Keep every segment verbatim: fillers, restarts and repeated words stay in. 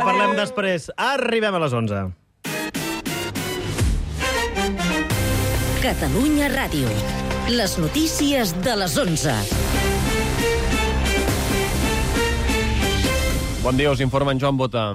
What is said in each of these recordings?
parlem després. Arribem a les onze. Catalunya Ràdio. Les notícies de les onze. Bon dia, us informa en Joan Bota.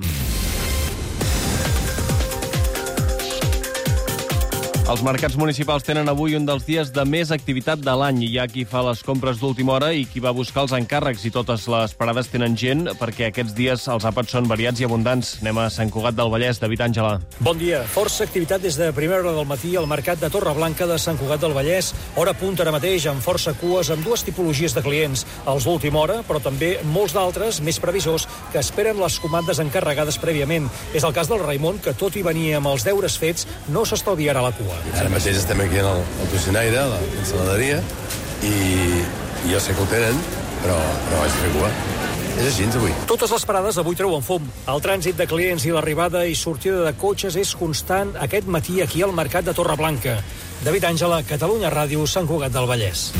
Els mercats municipals tenen avui un dels dies de més activitat de l'any. Hi ha qui fa les compres d'última hora i qui va buscar els encàrrecs, i totes les parades tenen gent perquè aquests dies els àpats són variats i abundants. Anem a Sant Cugat del Vallès. David Àngela. Bon dia. Força activitat des de primera hora del matí al mercat de Torreblanca de Sant Cugat del Vallès. Hora punt ara mateix, amb força cues, amb dues tipologies de clients. Els d'última hora, però també molts d'altres, més previsors, que esperen les comandes encarregades prèviament. És el cas del Raimon, que tot i venir amb els deures fets, no s'estalviarà la cua. Ara mateix estem aquí al, al Tocinaire, a la ensaladeria, i, i jo sé que ho tenen, però, però vaig fer cua. És així, avui. Totes les parades avui treuen fum. El trànsit de clients i l'arribada i sortida de cotxes és constant aquest matí aquí al mercat de Torreblanca. David Àngela, Catalunya Ràdio, Sant Cugat del Vallès.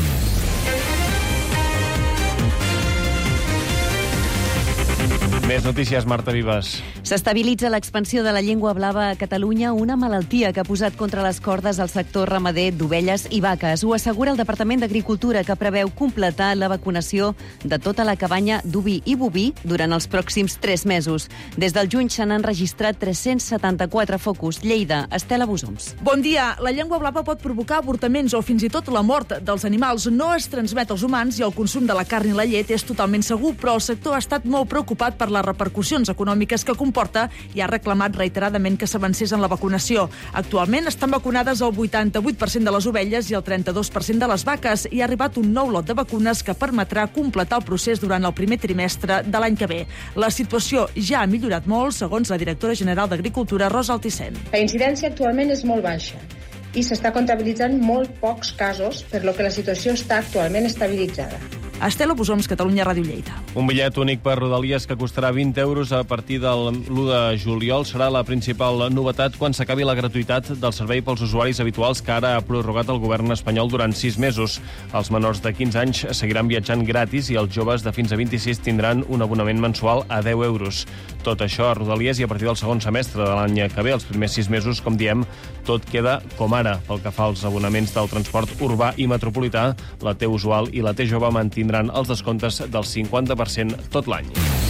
Més notícies, Marta Vives. S'estabilitza l'expansió de la llengua blava a Catalunya, una malaltia que ha posat contra les cordes el sector ramader d'ovelles i vaques. Ho assegura el Departament d'Agricultura, que preveu completar la vacunació de tota la cabanya d'oví i boví durant els pròxims tres mesos. Des del juny s'han enregistrat tres-cents setanta-quatre focus. Lleida, Estela Busoms. Bon dia. La llengua blava pot provocar avortaments o fins i tot la mort dels animals. No es transmet als humans i el consum de la carn i la llet és totalment segur, però el sector ha estat molt preocupat per les repercussions econòmiques que comporta i ha reclamat reiteradament que s'avancés en la vacunació. Actualment estan vacunades el vuitanta-vuit per cent de les ovelles i el trenta-dos per cent de les vaques i ha arribat un nou lot de vacunes que permetrà completar el procés durant el primer trimestre de l'any que ve. La situació ja ha millorat molt, segons la directora general d'Agricultura, Rosa Altisent. La incidència actualment és molt baixa i s'està comptabilitzant molt pocs casos, per lo que la situació està actualment estabilitzada. Estela Busoms, Catalunya Ràdio, Lleida. Un bitllet únic per Rodalies que costarà vint euros a partir del l'u de juliol serà la principal novetat quan s'acabi la gratuïtat del servei pels usuaris habituals que ara ha prorrogat el govern espanyol durant sis mesos. Els menors de quinze anys seguiran viatjant gratis i els joves de fins a vint-i-sis tindran un abonament mensual a deu euros. Tot això a Rodalies i a partir del segon semestre de l'any que ve, els primers sis mesos, com diem, tot queda com ara. Pel que fa als abonaments del transport urbà i metropolità, la T usual i la T jove mantindran els descomptes del cinquanta per cent tot l'any.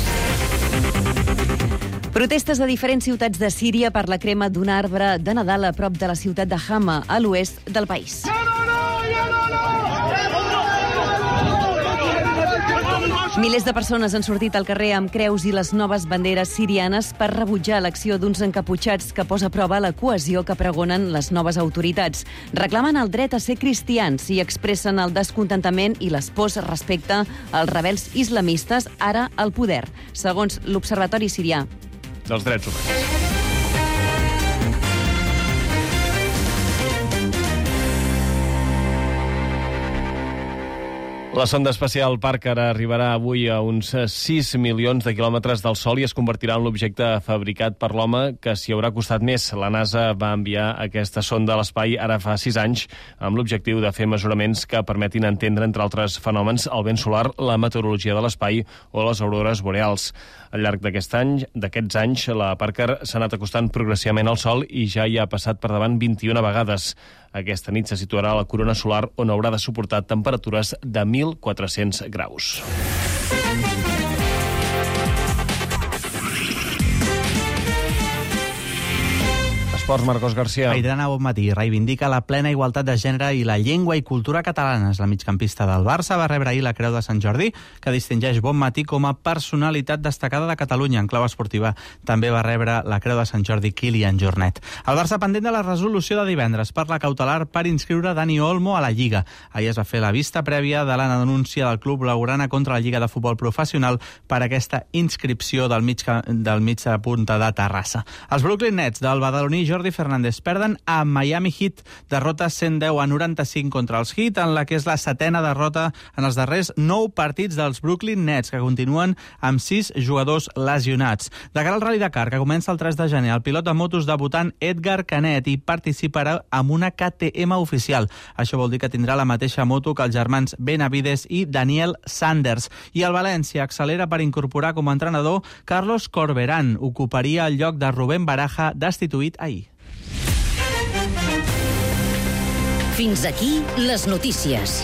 Protestes a diferents ciutats de Síria per la crema d'un arbre de Nadal a prop de la ciutat de Hama, a l'oest del país. Milers de persones han sortit al carrer amb creus i les noves banderes sirianes per rebutjar l'acció d'uns encaputxats que posa a prova la cohesió que pregonen les noves autoritats. Reclamen el dret a ser cristians i expressen el descontentament i les pors respecte als rebels islamistes ara al poder, segons l'Observatori Sirià dels Drets Humans. La sonda espacial Parker arribarà avui a uns sis milions de quilòmetres del Sol i es convertirà en l'objecte fabricat per l'home que s'hi haurà costat més. La NASA va enviar aquesta sonda a l'espai ara fa sis anys amb l'objectiu de fer mesuraments que permetin entendre, entre altres fenòmens, el vent solar, la meteorologia de l'espai o les aurores boreals. Al llarg d'aquest any, d'aquests anys, la Parker s'ha anat acostant progressivament al Sol i ja hi ha passat per davant vint-i-una vegades. Aquesta nit se situarà a la corona solar on haurà de suportar temperatures de mil quatre-cents graus. Esports, Marcos García. Aidrana, bon matí. Reivindica la plena igualtat de gènere i la llengua i cultura catalanes. La migcampista del Barça va rebre ahir la Creu de Sant Jordi, que distingeix Bon Matí com a personalitat destacada de Catalunya. En clau esportiva també va rebre la Creu de Sant Jordi Kilian Jornet. El Barça pendent de la resolució de divendres per la cautelar per inscriure Dani Olmo a la Lliga. Ahir es va fer la vista prèvia de la denúncia del club blaugrana contra la Lliga de Futbol Professional per aquesta inscripció del mig, del mig de punta de Terrassa. Els Brooklyn Nets del badaloní Jordan Jordi Fernández. Perden a Miami Heat, derrota cent deu a noranta-cinc contra els Heat, en la que és la setena derrota en els darrers nou partits dels Brooklyn Nets, que continuen amb sis jugadors lesionats. De cara al Rally Dakar, que comença el tres de gener, el pilot de motos debutant Edgar Canet hi participarà amb una K T M oficial. Això vol dir que tindrà la mateixa moto que els germans Benavides i Daniel Sanders. I el València accelera per incorporar com a entrenador Carlos Corberán. Ocuparia el lloc de Rubén Baraja, destituït ahir. Fins aquí les notícies.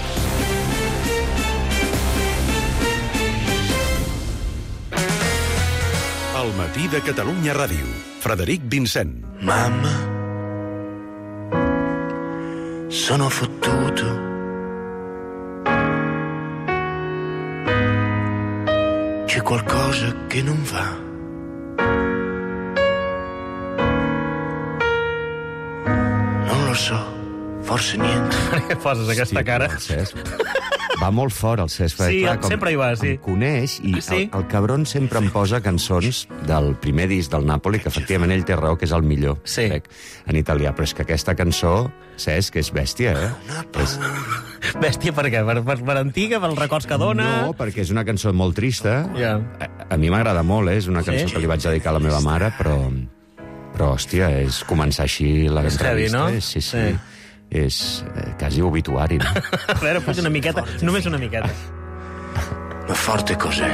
El matí de Catalunya Ràdio. Frederic Vincent. Mamma, sono fottuto. C'è qualcosa che non va. Non lo so, forse niente. Per què poses aquesta cara? Va molt fort, el Cesc. Sí, clar, com sempre hi va, sí. Em coneix i Ah, sí? el, el cabron sempre em posa cançons del primer disc del Nàpoli, que efectivament ell té raó, que és el millor, Sí. crec, en italià. Però és que aquesta cançó, Cesc, és bèstia, eh? És... Bèstia per què? Per, per, per antiga, pels records que dona? No, perquè és una cançó molt trista. Ja. A, a mi m'agrada molt, eh? És una cançó Sí? que li vaig dedicar a la meva mare, però... Però, hòstia, és començar així la És heavy, entrevista. no? És, sí, sí. Sí. És eh, quasi obituari, no? A veure, puja una miqueta, només una miqueta. Ma forte cos'è?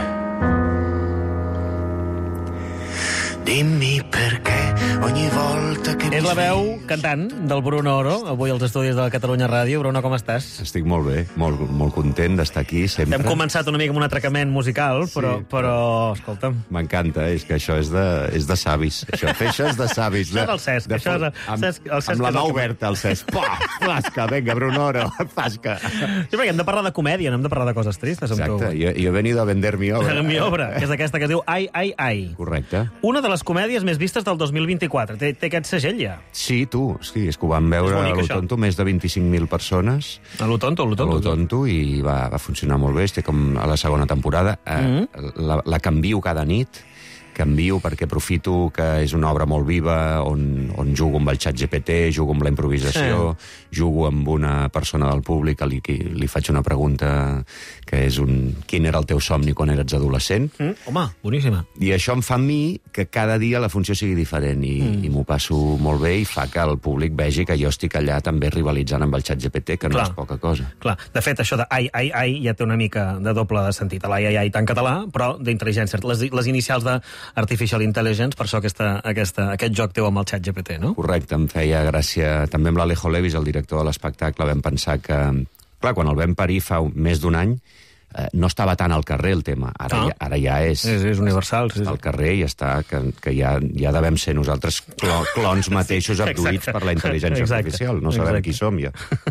Dimmi perché ogni volta che És mi la veu sveglio- cantant del Bruno Oro, avui als estudis de la Catalunya Ràdio. Bruno, com estàs? Estic molt bé, molt, molt content d'estar aquí sempre. Hem començat una mica amb un atracament musical, però, Sí. però escolta'm... M'encanta, és que això és de, és de savis. Això, fer això és de savis. Això és el Cesc, de, això és el- amb, Cesc- el Cesc amb la és el mà que- oberta, el Cesc. Pah, fasca, vinga, Brunoro, fasca. Sí, perquè hem de parlar de comèdia, no hem de parlar de coses tristes amb Exacte, tu. jo, jo he venido a vender mi obra. Mi obra, que és aquesta que es diu Ai, ai, ai. Correcte. Una de les comèdies més vistes del dos mil vint-i-quatre. Té, té aquest segell, ja. Sí, tu, sí, és que ho van veure És bonic, a lo això. tonto, més de vint-i-cinc mil persones. A lo tonto, a lo A tonto. lo tonto, i va, va funcionar molt bé. Estic com a la segona temporada. Eh, Mm. la, la canvio cada nit. Canvio perquè aprofito que és una obra molt viva, on, on jugo amb el xat G P T, jugo amb la improvisació, sí. jugo amb una persona del públic que li, que li faig una pregunta que és un... Quin era el teu somni quan eres adolescent? Mm, home, boníssima. I això em fa a mi que cada dia la funció sigui diferent i, mm. i m'ho passo molt bé i fa que el públic vegi que jo estic allà també rivalitzant amb el xat G P T, que no Clar. és poca cosa. Clar, de fet, això de ai, ai, ai ja té una mica de doble de sentit. L'ai, ai, ai, tan català, però d'intel·ligència. Les, les inicials de Artificial Intelligence, per això aquesta, aquesta, aquest joc teu amb el xat G P T, no? Correcte, em feia gràcia. També amb l'Alejo Levis, el director de l'espectacle, vam pensar que... Clar, quan el vam parir fa un, més d'un any, eh, no estava tant al carrer el tema. Ara, Ah. ja, ara ja és... És, és universal. Sí, Està al sí. carrer i està, que, que ja, ja devem ser nosaltres clo, clons mateixos abduïts Exacte. per la intel·ligència Exacte. artificial. No sabem Exacte. qui som, ja.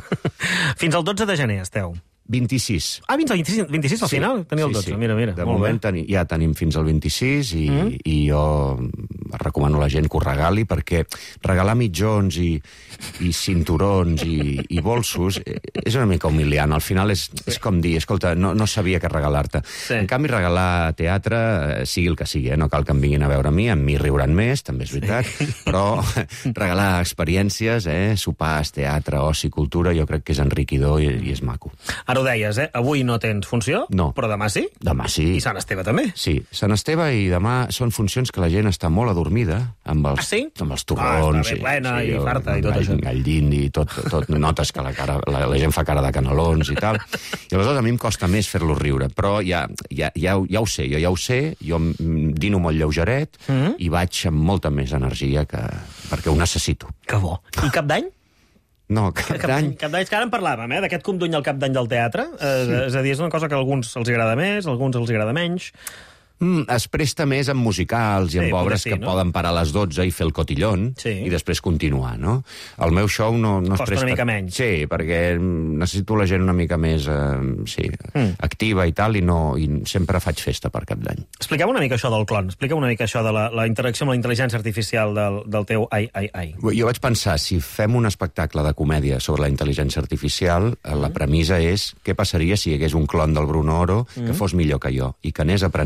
Fins al dotze de gener esteu. vint-i-sis. Ah, fins al vint-i-sis, vint-i-sis al Sí, final? Teniu el sí, dotze, sí. mira, mira. De molt moment bé. teni, ja tenim fins al vint-i-sis i, mm. i jo recomano a la gent que ho regali perquè regalar mitjons i, i cinturons i, i bolsos eh, és una mica humiliant. Al final és, és com dir, escolta, no, no sabia què regalar-te. Sí. En canvi, regalar teatre, eh, sigui el que sigui, eh? No cal que em vinguin a veure a mi, amb mi riuran més, també és veritat, sí. Però regalar experiències, eh? Sopars, teatre, oci, cultura, jo crec que és enriquidor i, i és maco. Ara ho deies, eh? Avui no tens funció, No. però demà sí. Demà sí. I Sant Esteve també. Sí, Sant Esteve i demà són funcions que la gent està molt adormida, amb els, Ah, sí? amb els Ah, torrons... està ben plena i el- farta i tot el, això. El llindi i tot, tot, notes que la, cara, la, la gent fa cara de canelons i tal. I aleshores a mi em costa més fer-los riure, però ja, ja, ja, ja ho sé, jo ja ho sé, jo mm, dino molt lleugeret Mm. i vaig amb molta més energia que, perquè ho necessito. Que bo. I Cap d'Any? No, cap Cap d'any... d'any, cap d'any, és que ara en parlàvem, eh? D'aquest com d'uny al Cap d'Any del teatre. Eh, sí. És a dir, és una cosa que a alguns els agrada més, a alguns els agrada menys. Mm, es presta més en musicals i en Sí, obres potser sí, que no? poden parar a les dotze i fer el cotillón Sí. i després continuar, no? El meu show no, no es Costa presta... una mica menys. Sí, perquè necessito la gent una mica més eh, sí, Mm. activa i tal, i, no, i sempre faig festa per Cap d'Any. Expliqueu una mica això del clon, expliqueu una mica això de la, la interacció amb la intel·ligència artificial del, del teu ai, ai, ai. Jo vaig pensar, si fem un espectacle de comèdia sobre la intel·ligència artificial, mm. la premissa és què passaria si hi hagués un clon del Bruno Oro que Mm. fos millor que jo i que anés aprenent de mi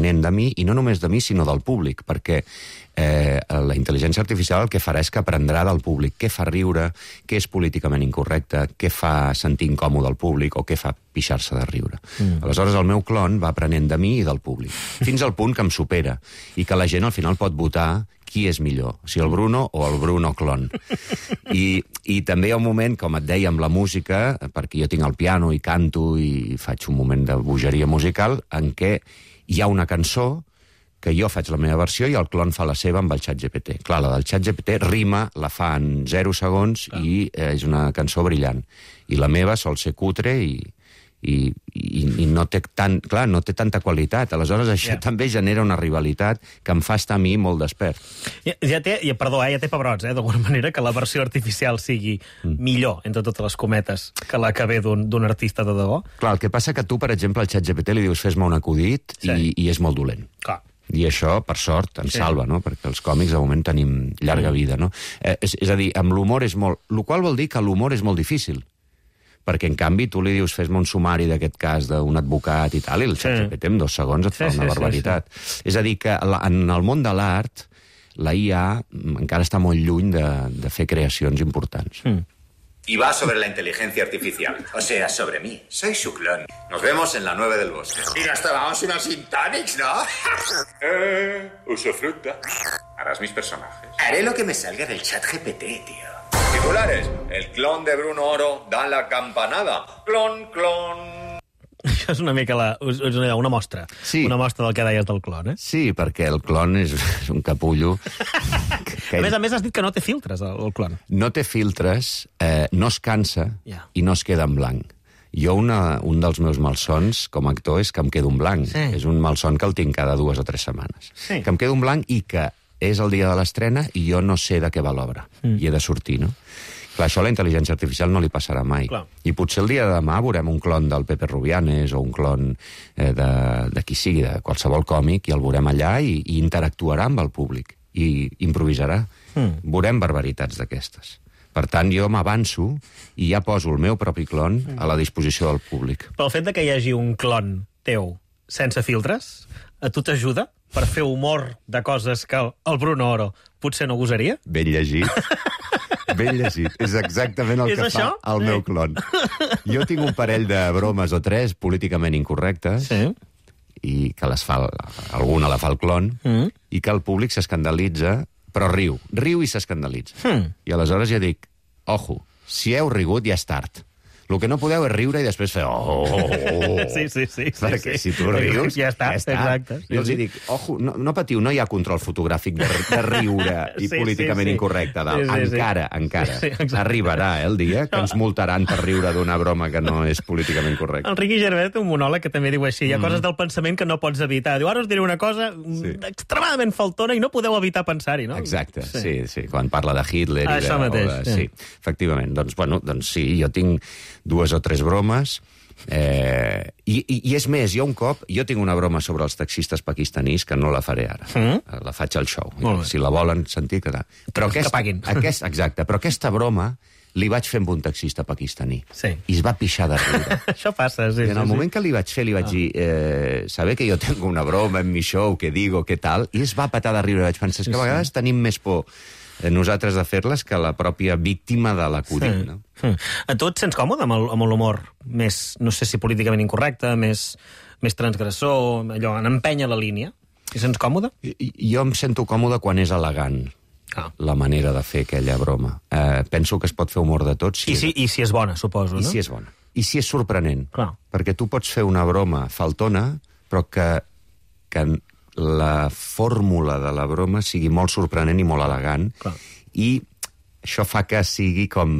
mi, i no només de mi, sinó del públic, perquè eh, la intel·ligència artificial el que farà és que aprendrà del públic què fa riure, què és políticament incorrecte, què fa sentir incòmode al públic o què fa pixar-se de riure. Mm. Aleshores, el meu clon va aprenent de mi i del públic, fins al punt que em supera, i que la gent al final pot votar qui és millor, si el Bruno o el Bruno clon. I, i també hi ha un moment, com et deia, amb la música, perquè jo tinc el piano i canto i faig un moment de bogeria musical, en què hi ha una cançó que jo faig la meva versió i el clon fa la seva amb el ChatGPT. Clar, la del ChatGPT rima, la fa en zero segons ah. i eh, és una cançó brillant. I la meva sol ser cutre i, i, i, i no té tant, clar, no té tanta qualitat. Aleshores, això yeah. també genera una rivalitat que em fa estar a mi molt despert. Ja, ja té, ja, perdó, eh, ja té pebrots, eh, d'alguna manera, que la versió artificial sigui mm. millor, entre totes les cometes, que la que ve d'un artista de debò. Clar, el que passa que tu, per exemple, al ChatGPT li dius fes-me un acudit sí. i, i és molt dolent. Clar. I això, per sort, ens sí. salva, no? Perquè els còmics, de moment, tenim llarga vida, no? Eh, és, és a dir, amb l'humor és molt... El qual vol dir que l'humor és molt difícil. Perquè, en canvi, tu li dius fes-me un sumari d'aquest cas d'un advocat i tal, i el ChatGPT en dos segons et fa sí, una sí, barbaritat. Sí, sí. És a dir, que en el món de l'art, la I A encara està molt lluny de, de fer creacions importants. Mm. Y va sobre la inteligencia artificial. O sea, sobre mí. Soy su clon. Nos vemos en la nueve del bosque. Y nos tomamos unos Sintonics, ¿no? eh, uso fruta. Harás mis personajes. Haré lo que me salga del chat G P T, tío. Titulares. El clon de Bruno Oro da la campanada. Clon, clon... Això és una mica la, és una, una mostra. Sí. Una mostra del que deies del clon, eh? Sí, perquè el clon és un capullo. que... A més a més has dit que no té filtres, el, el clon. No té filtres, eh, no es cansa yeah. i no es queda en blanc. Jo una, un dels meus malsons com a actor és que em quedo en blanc. Sí. És un malson que el tinc cada dues o tres setmanes. Sí. Que em quedo en blanc i que és el dia de l'estrena i jo no sé de què va l'obra. Mm. I he de sortir, no? Clar, això a la intel·ligència artificial no li passarà mai. Clar. I potser el dia de demà veurem un clon del Pepe Rubianes o un clon eh, de, de qui sigui, de qualsevol còmic, i el veurem allà i, i interactuarà amb el públic i improvisarà. Mm. Veurem barbaritats d'aquestes. Per tant, jo m'avanço i ja poso el meu propi clon mm. a la disposició del públic. Però el fet de que hi hagi un clon teu sense filtres, a tu t'ajuda per fer humor de coses que el Bruno Oro potser no gosaria? Ben llegit. Ben llegit. És exactament el és que això? fa el sí. meu clon. Jo tinc un parell de bromes o tres políticament incorrectes sí. i que les fa, alguna la fa el clon mm. i que el públic s'escandalitza, però riu. Riu i s'escandalitza. Mm. I aleshores ja dic, ojo, si heu rigut ja és tard. El que no podeu és riure i després fer... Oh, oh, oh. Sí, sí, sí. Perquè sí, si tu rius, ja està. Ja està. Exacte. Jo els dic, ojo, no, no patiu, no hi ha control fotogràfic de, de riure i sí, políticament sí, sí. incorrecte. Sí, sí, encara, sí. encara. Sí, sí, arribarà eh, el dia que ens multaran per riure d'una broma que no és políticament correcta. El Riqui Gervais té un monòleg que també diu així. Hi ha mm. coses del pensament que no pots evitar. Diu, ara us diré una cosa sí. extremadament faltona i no podeu evitar pensar-hi, no? Exacte, sí, sí. sí. Quan parla de Hitler... Ah, i de, això mateix. De, sí. sí, efectivament. Doncs, bueno, doncs sí, jo tinc dues o tres bromes bromes, eh, i, i, i és més, jo un cop, jo tinc una broma sobre els taxistes pakistanís que no la faré ara, mm? la faig al show, si la volen sentir, que... Però aquest, que paguin. Aquest, exacte, però aquesta broma li vaig fer amb un taxista pakistaní, sí. i es va pixar de riure. Això passa, sí. I en el sí, moment sí. que li vaig fer, li vaig ah. dir, eh, saber que jo tengo una broma en mi show, que digo, que tal, i es va petar de riure, vaig pensar, sí, que a vegades sí. tenim més por nosaltres de fer-les que la pròpia víctima de l'acudit. Sí. No? Sí. A tu et sents còmode amb l'humor més, no sé si políticament incorrecte, més, més transgressor, allò, en empènyer la línia? Hi sents còmode? I, jo em sento còmode quan és elegant ah. la manera de fer aquella broma. Eh, penso que es pot fer humor de tot. Si I, si, és... I si és bona, suposo, I no? si és bona. I si és sorprenent. Clar. Perquè tu pots fer una broma faltona, però que... que la fórmula de la broma sigui molt sorprenent i molt elegant. Clar. I això fa que sigui com...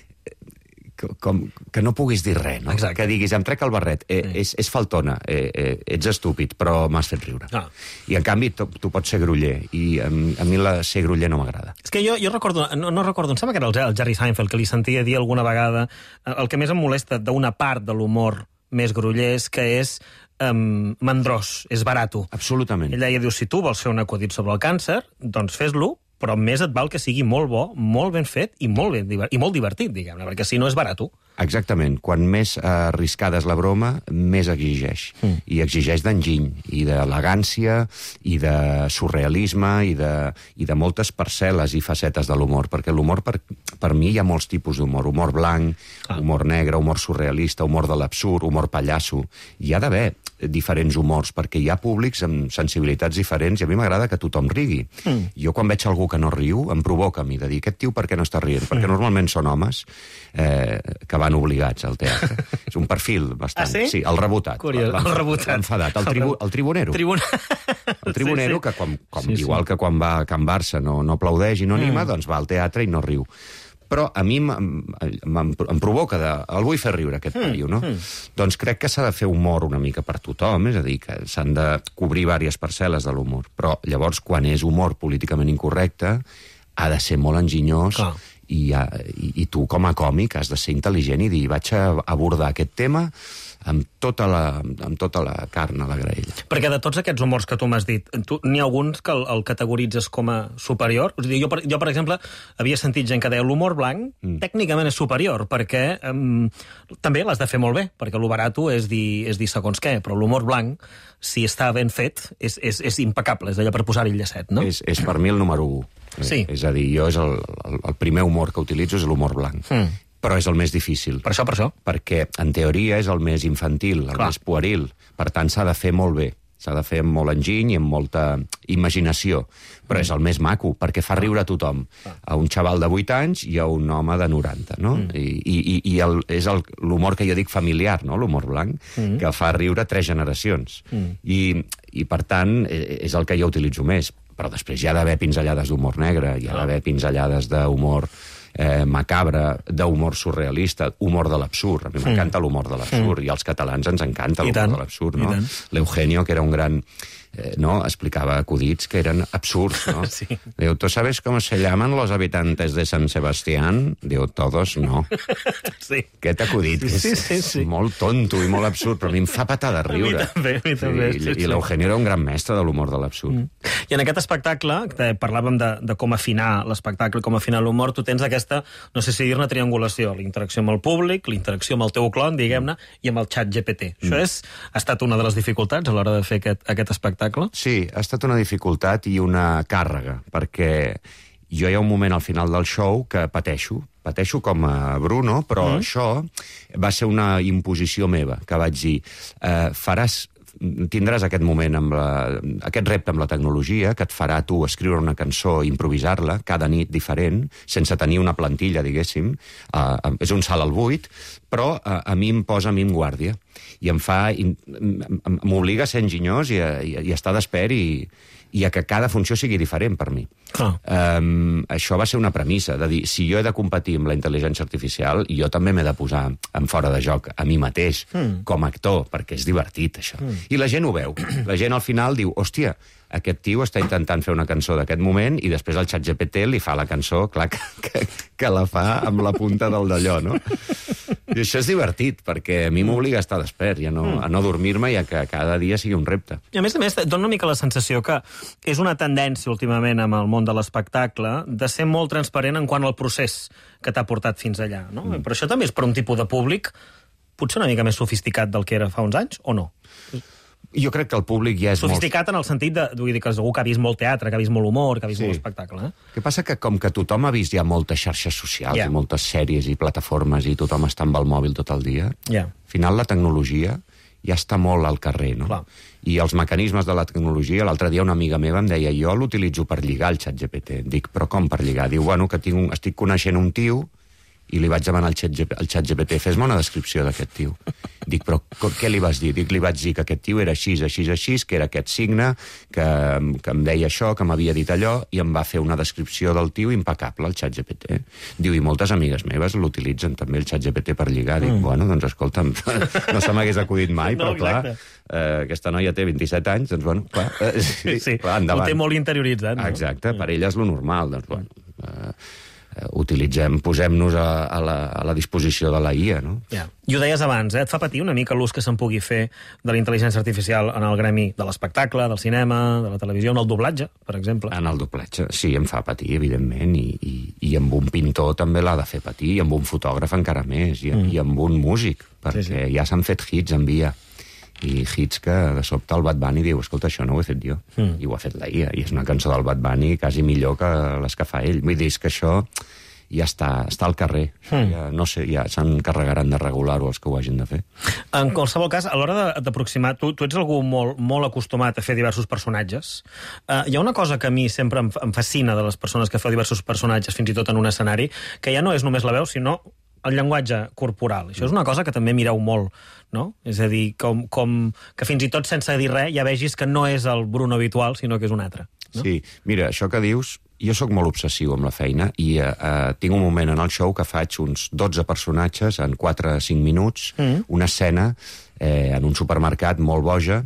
com que no puguis dir res, no? Exacte. Que diguis, em trec el barret, eh, sí. és, és faltona, eh, eh, ets estúpid, però m'has fet riure. Ah. I en canvi tu, tu pots ser gruller, i a, a mi la, ser gruller no m'agrada. És que jo, jo recordo, no, no recordo, em sembla que era el, el Jerry Seinfeld, que li sentia dir alguna vegada, el que més em molesta d'una part de l'humor més gruller és que és Um, mandrós, és barato. Absolutament. Ell deia, diu, si tu vols fer un acudit sobre el càncer, doncs fes-lo, però més et val que sigui molt bo, molt ben fet i molt, ben, i molt divertit, diguem-ne, perquè si no és barato. Exactament. Quan més arriscada és la broma, més exigeix. Mm. I exigeix d'enginy, i d'elegància, i de surrealisme, i de, i de moltes parcel·les i facetes de l'humor, perquè l'humor, per, per mi, hi ha molts tipus d'humor. Humor blanc, ah. humor negre, humor surrealista, humor de l'absurd, humor pallasso. Hi ha d'haver diferents humors, perquè hi ha públics amb sensibilitats diferents, i a mi m'agrada que tothom rigui. Mm. Jo, quan veig algú que no riu, em provoca a mi de dir, aquest tio per què no està rient? Mm. Perquè normalment són homes eh, que van obligats al teatre. És un perfil bastant... Ah, sí? Sí, el rebotat. Curiós, el rebotat. L'enfadat, el, tribu, el tribunero. Tribuna... El tribunero, sí, sí. que com, com, sí, sí. igual que quan va a Can Barça no, no aplaudeix i no anima, mm. doncs va al teatre i no riu. Però a mi em, em, em provoca de... El vull fer riure, aquest mm. paio, no? Mm. Doncs crec que s'ha de fer humor una mica per tothom, és a dir, que s'han de cobrir diverses parcel·les de l'humor. Però llavors, quan és humor políticament incorrecte, ha de ser molt enginyós i, i, i tu, com a còmic, has de ser intel·ligent i dir, vaig a abordar aquest tema amb tota la, amb tota la carn a la graella. Perquè de tots aquests humors que tu m'has dit, n'hi ha alguns que el, el categoritzes com a superior? És a dir, jo, per, jo, per exemple, havia sentit gent que deia l'humor blanc mm. tècnicament és superior, perquè um, també l'has de fer molt bé, perquè lo barato és dir, és dir segons què, però l'humor blanc, si està ben fet, és, és, és impecable, és allò per posar-hi el llacet, no? És, és per mi el número u. Sí. És a dir, jo és el, el, el primer humor que utilitzo és l'humor blanc. Mm. Però és el més difícil. Per això, per això. Perquè, en teoria, és el més infantil, el Clar. més pueril. Per tant, s'ha de fer molt bé. S'ha de fer amb molt enginy i amb molta imaginació. Però mm. és el més maco, perquè fa riure a tothom. A un xaval de vuit anys i a un home de noranta, no? Mm. I, i, i el, és l'humor que jo dic familiar, no?, l'humor blanc, mm. que fa riure tres generacions. Mm. I, I, per tant, és el que jo utilitzo més. Però després hi ha d'haver pinzellades d'humor negre, hi ha d'haver pinzellades d'humor eh, macabre, d'humor surrealista, humor de l'absurd. A mi m'encanta l'humor de l'absurd, i als catalans ens encanta l'humor de l'absurd, no? L'Eugenio, que era un gran... Eh, no, explicava acudits que eren absurds, no? Sí. Diu, ¿tú sabes cómo se llaman los habitantes de San Sebastián? Diu, todos no. Sí. Aquest acudit sí, sí, sí, sí. és molt tonto i molt absurd, però a mi em fa patar de riure. A mi també, a mi també. Sí, sí, I, i l'Eugenio era un gran mestre de l'humor de l'absurd. Mm. I en aquest espectacle, que parlàvem de, de com afinar l'espectacle, com afinar l'humor, tu tens aquesta, no sé si dir-ne triangulació, la interacció amb el públic, la interacció amb el teu clon, diguem-ne, i amb el xat G P T. Mm. Això és, ha estat una de les dificultats a l'hora de fer aquest, aquest espectacle? Sí, ha estat una dificultat i una càrrega, perquè jo hi ha un moment al final del show que pateixo, pateixo com a Bruno, però mm. això va ser una imposició meva, que vaig dir, eh, faràs, tindràs aquest moment, amb la, aquest repte amb la tecnologia, que et farà tu escriure una cançó i improvisar-la cada nit diferent, sense tenir una plantilla, diguéssim, eh, és un salt al buit, però eh, a mi em posa a mi en guàrdia, i em fa, m'obliga a ser enginyós i a, i a, i a estar despert i, i a que cada funció sigui diferent per mi. Oh. Um, això va ser una premissa, de dir, si jo he de competir amb la intel·ligència artificial, jo també m'he de posar en fora de joc a mi mateix, mm. com a actor, perquè és divertit, això. Mm. I la gent ho veu. La gent al final diu, hòstia, aquest tio està intentant fer una cançó d'aquest moment i després el xat G P T li fa la cançó, clar, que, que, que la fa amb la punta del d'allò, no? I això és divertit, perquè a mi m'obliga a estar despert i a no, a no dormir-me i a que cada dia sigui un repte. I a més a més, et dona una mica la sensació que és una tendència últimament amb el món de l'espectacle de ser molt transparent en quant al procés que t'ha portat fins allà, no? Mm. Però això també és per un tipus de públic potser una mica més sofisticat del que era fa uns anys, o no? Jo crec que el públic ja és sofisticat molt... en el sentit de, vull dir, que és algú que ha vist molt teatre, que ha vist molt humor, que ha vist sí. molt espectacle. Eh? El que passa que com que tothom ha vist ja moltes xarxes socials yeah. i moltes sèries i plataformes i tothom està amb el mòbil tot el dia, yeah. al final la tecnologia ja està molt al carrer, no? Clar. I els mecanismes de la tecnologia, l'altre dia una amiga meva em deia, jo l'utilitzo per lligar el xat G P T. Dic, però com per lligar? Diu, bueno, que tinc un... estic coneixent un tio i li vaig demanar al xat G P T, fes-me una descripció d'aquest tio. Dic, però què li vas dir? Dic, li vaig dir que aquest tio era així, així, així, que era aquest signe, que, que em deia això, que m'havia dit allò, i em va fer una descripció del tio impecable, el xat G P T. Diu, i moltes amigues meves l'utilitzen també el xat G P T per lligar. Dic, mm. bueno, doncs escolta'm, no se m'hagués acudit mai, no, però clar, eh, aquesta noia té vint-i-set anys, doncs bueno, clar, eh, sí, sí, clar, endavant. Ho té molt interioritzat. No? Exacte, per ella és lo normal, doncs bueno... Eh, utilitzem, posem-nos a, a, la, a la disposició de la I A, no? Ja. I ho deies abans, eh? Et fa patir una mica l'ús que se'n pugui fer de la intel·ligència artificial en el gremi de l'espectacle, del cinema, de la televisió, en el doblatge, per exemple? En el doblatge, sí, em fa patir, evidentment, i, i, i amb un pintor també l'ha de fer patir, i amb un fotògraf encara més, i, mm. i amb un músic, perquè sí, sí. ja s'han fet hits en via, i hits que de sobte el Bad Bunny diu, escolta, això no ho he fet jo, mm. i ho ha fet la I A, i és una cançó del Bad Bunny quasi millor que les que fa ell. Vull dir, és que això ja està, està al carrer. Mm. Ja, no sé, ja s'encarregaran de regular-ho els que ho hagin de fer. En qualsevol cas, a l'hora d'aproximar, tu, tu ets algú molt, molt acostumat a fer diversos personatges. Uh, hi ha una cosa que a mi sempre em, em fascina de les persones que feu diversos personatges, fins i tot en un escenari, que ja no és només la veu, sinó el llenguatge corporal. Això és una cosa que també mireu molt, no? És a dir, com, com que fins i tot sense dir res ja vegis que no és el Bruno habitual, sinó que és un altre. No? Sí, mira, això que dius, jo sóc molt obsessiu amb la feina i eh, eh, tinc un moment en el show que faig uns dotze personatges en quatre o cinc minuts, mm. una escena eh, en un supermercat molt boja,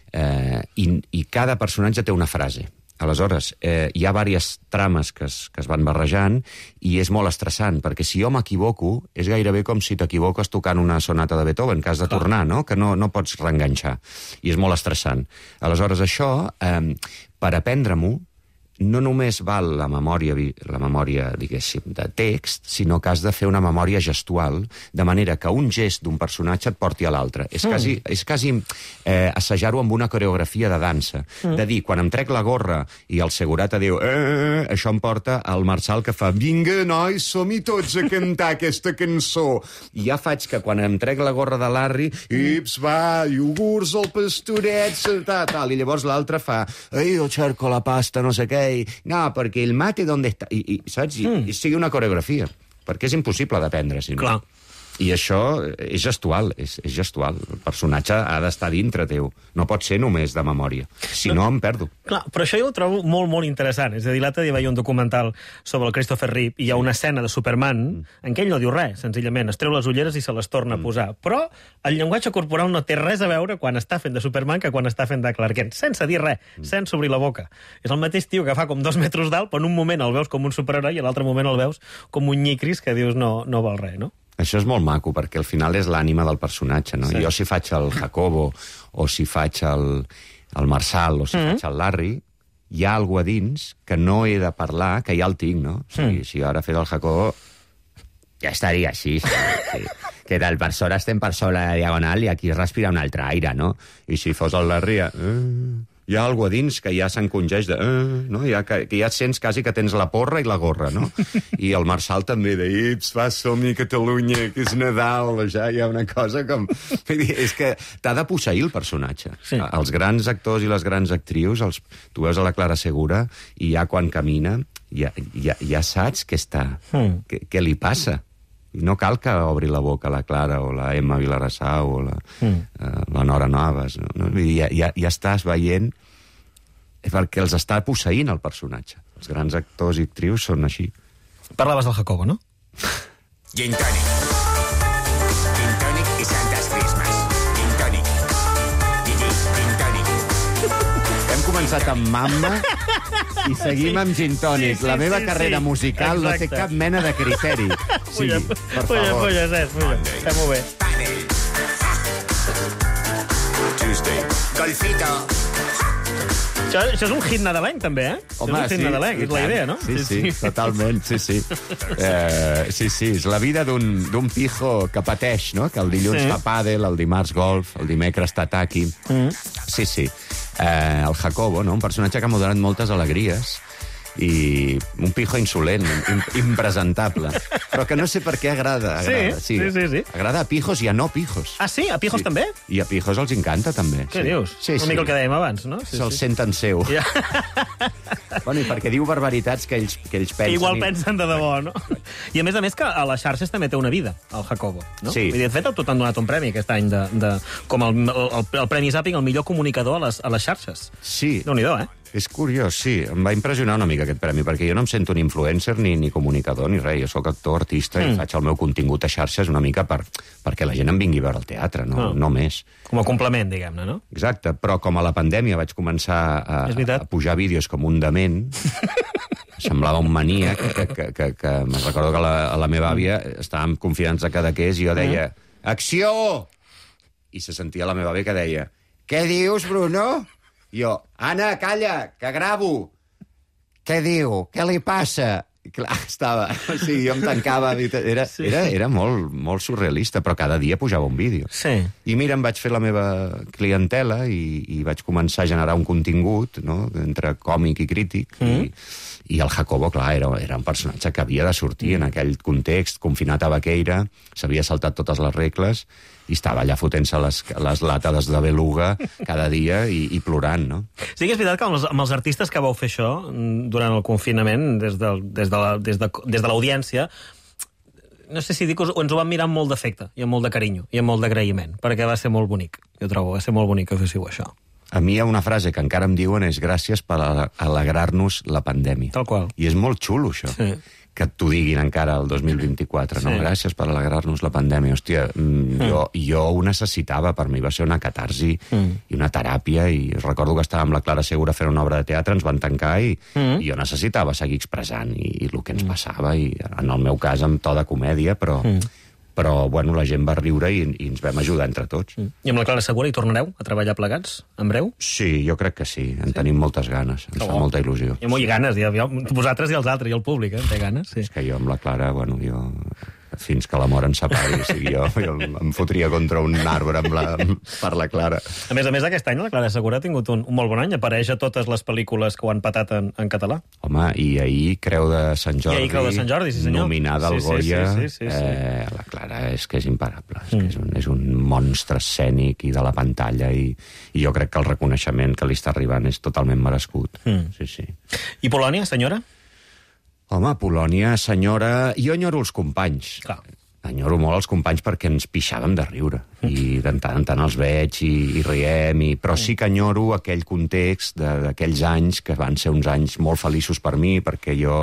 eh, i, i cada personatge té una frase. Aleshores, eh, hi ha diverses trames que es, que es van barrejant i és molt estressant, perquè si jo m'equivoco, és gairebé com si t'equivoques tocant una sonata de Beethoven, que has de tornar, no? Que no, no pots reenganxar. I és molt estressant. Aleshores, això, eh, per aprendre-m'ho, no només val la memòria, la memòria, diguéssim, de text, sinó que has de fer una memòria gestual, de manera que un gest d'un personatge et porti a l'altre. És mm. quasi, és quasi eh, assajar-ho amb una coreografia de dansa. Mm. De dir, quan em trec la gorra i el segurata diu eh, això em porta al Marçal que fa vinga, nois, som-hi tots a cantar aquesta cançó. I ja faig que quan em trec la gorra de Larry, ips, va, iogurts, el pastoret, tal, tal. I llavors l'altre fa, ei, jo cerco la pasta, no sé què, no, perquè el mate d'on està... I, i, saps? I, mm. i sigui una coreografia, perquè és impossible d'aprendre, si no. Clar. I això és gestual, és, és gestual. El personatge ha d'estar dintre teu. No pot ser només de memòria. Si no, em perdo. Clar, però això jo ho trobo molt, molt interessant. És a dir, l'altre dia veia un documental sobre el Christopher Reeve i hi ha una escena de Superman mm. en què ell no diu res, senzillament. Es treu les ulleres i se les torna mm. a posar. Però el llenguatge corporal no té res a veure quan està fent de Superman que quan està fent de Clark Kent. Sense dir res, mm. sense obrir la boca. És el mateix tio que fa com dos metres d'alt, però en un moment el veus com un superheroi i en l'altre moment el veus com un nyicris que dius no, no val res, no? Això és molt maco, perquè al final és l'ànima del personatge, no? Sí. Jo si faig el Jacobo, o si faig el, el Marçal, o si mm-hmm. faig el Larry, hi ha alguna a dins que no he de parlar, que ja el tinc, no? O sigui, mm. si ara fes el Jacobo, ja estaria així, sí. sí. Que tal, per sort estem per sobre la diagonal i aquí es respira un altre aire, no? I si fos el Larry... Eh... hi ha alguna a dins que ja s'encongeix de... Uh, no? ja, que, que ja sents quasi que tens la porra i la gorra, no? I el Marçal també de... Ips, va, som-hi, Catalunya, que és Nadal, ja hi ha una cosa com... És que t'ha de posseir el personatge. Sí. Els grans actors i les grans actrius, els... tu veus a la Clara Segura, i ja quan camina, ja, ja, ja saps què està... Mm. Què, què li passa. I no cal que obri la boca la Clara o la Emma Vilarassau o la, mm. uh, la Nora Navas. No? Ja, ja, ja estàs veient perquè els està posseint el personatge. Els grans actors i actrius són així. Parlaves del Jacobo, no? Gin tònic. Gin tònic i Santes Christmas. Gin tònic. Gigi, gin tònic. Hem començat amb Mamma i seguim sí. amb gin tònic. Sí, sí, la meva sí, carrera sí. musical Exacte. no té cap mena de criteri. Sí, puja, per puja, favor. Puja, Cesc, puja. Fem-ho bé. Tuesday. Golfito. Això, això és un hit nadalenc, també, eh? Home, és un hit sí, nadalenc, és la idea, no? Sí, sí, sí, totalment, sí, sí. Eh, sí, sí, és la vida d'un pijo que pateix, no? Que el dilluns sí. fa pàdel, el dimarts golf, el dimecres tataki. Mm. Sí, sí. Eh, el Jacobo, no? Un personatge que m'ha donat moltes alegries i un pijo insolent, im impresentable, però que no sé per què agrada. agrada sí, sí, sí, sí. Agrada a pijos i a no pijos. Ah, sí? A pijos sí. també? I a pijos els encanta, també. Què sí. dius? Sí, Una sí. mica el que dèiem abans, no? Sí, Se'l sí. senten seu. Ja. Bueno, i perquè diu barbaritats que ells, que ells pensen... Que igual i... pensen de debò, no? I a més a més que a les xarxes també té una vida, el Jacobo, no? Sí. I de fet, tu t'han donat un premi aquest any de, de, com el, el, el Premi Zapping, el millor comunicador a les, a les xarxes. Sí. Déu-n'hi-do, eh? És curiós, sí. Em va impressionar una mica aquest premi, perquè jo no em sento ni influencer, ni, ni comunicador, ni res. Jo sóc actor, artista, mm. i faig el meu contingut a xarxes una mica per, perquè la gent em vingui a veure el teatre, no, no. no més. Com a complement, diguem-ne, no? Exacte, però com a la pandèmia vaig començar a, a pujar vídeos com un dement, semblava un maníac, que, que, que, que me'n recordo que la, la meva àvia estàvem confinats a Cadaqués i jo deia, acció! I se sentia la meva àvia que deia, què dius, Bruno? I jo, Anna, calla, que gravo. Què diu? Què li passa? I clar, estava... O sigui, jo em tancava... Era, sí. era, era molt, molt surrealista, però cada dia pujava un vídeo. Sí. I mira, em vaig fer la meva clientela i, i vaig començar a generar un contingut, no?, entre còmic i crític, mm. i, i el Jacobo, clar, era, era un personatge que havia de sortir mm. en aquell context, confinat a Baqueira, s'havia saltat totes les regles, i estava allà fotent-se les, les làtades de beluga cada dia i, i plorant, no? Sí que és veritat que amb els, amb els artistes que vau fer això durant el confinament, des de, des de, la, des de, des de l'audiència, no sé si dic, ens ho vam mirar amb molt d'afecte i amb molt de carinyo i amb molt d'agraïment, perquè va ser molt bonic, jo trobo, va ser molt bonic que féssiu això. A mi hi ha una frase que encara em diuen és gràcies per alegrar-nos la pandèmia. Tal qual. I és molt xulo, això. Sí. Que t'ho diguin encara el dos mil vint-i-quatre, no? Sí. Gràcies per alegrar-nos la pandèmia. Hòstia, mm. jo, jo ho necessitava, per mi va ser una catarsi mm. i una teràpia, i recordo que estava amb la Clara Segura fent una obra de teatre, ens van tancar i, mm. i jo necessitava seguir expressant i, i el que ens mm. passava, i en el meu cas amb to de comèdia, però... Mm. però, bueno, la gent va riure i, i ens vam ajudar entre tots. Mm. I amb la Clara Segura hi tornareu a treballar plegats, en breu? Sí, jo crec que sí. En sí? tenim moltes ganes. Ens oh. fa molta il·lusió. Hi ha molt ganes, ja, vosaltres i els altres, i el públic, eh? Té ganes, sí. És que jo amb la Clara, bueno, jo... fins que la mort ens separi, o sigui, jo, jo em fotria contra un arbre amb la, per la Clara. A més a més, aquest any la Clara Segura ha tingut un, un molt bon any, apareix a totes les pel·lícules que ho han patat en, en català. Home, i ahir Creu de Sant Jordi, I ahir Creu de Sant Jordi, sí senyor. Nominada al sí, Goya, sí, sí, sí, sí, sí. Eh, la Clara és que és imparable, és, mm. que és, un, és un monstre escènic i de la pantalla, i, i jo crec que el reconeixement que li està arribant és totalment merescut. Mm. Sí, sí. I Polònia, senyora? Home, Polònia, senyora... Jo enyoro els companys. Clar. Enyoro molt els companys perquè ens pixàvem de riure. I de tant en tant els veig i, i riem, i... però sí que enyoro aquell context d'aquells anys, que van ser uns anys molt feliços per mi, perquè jo...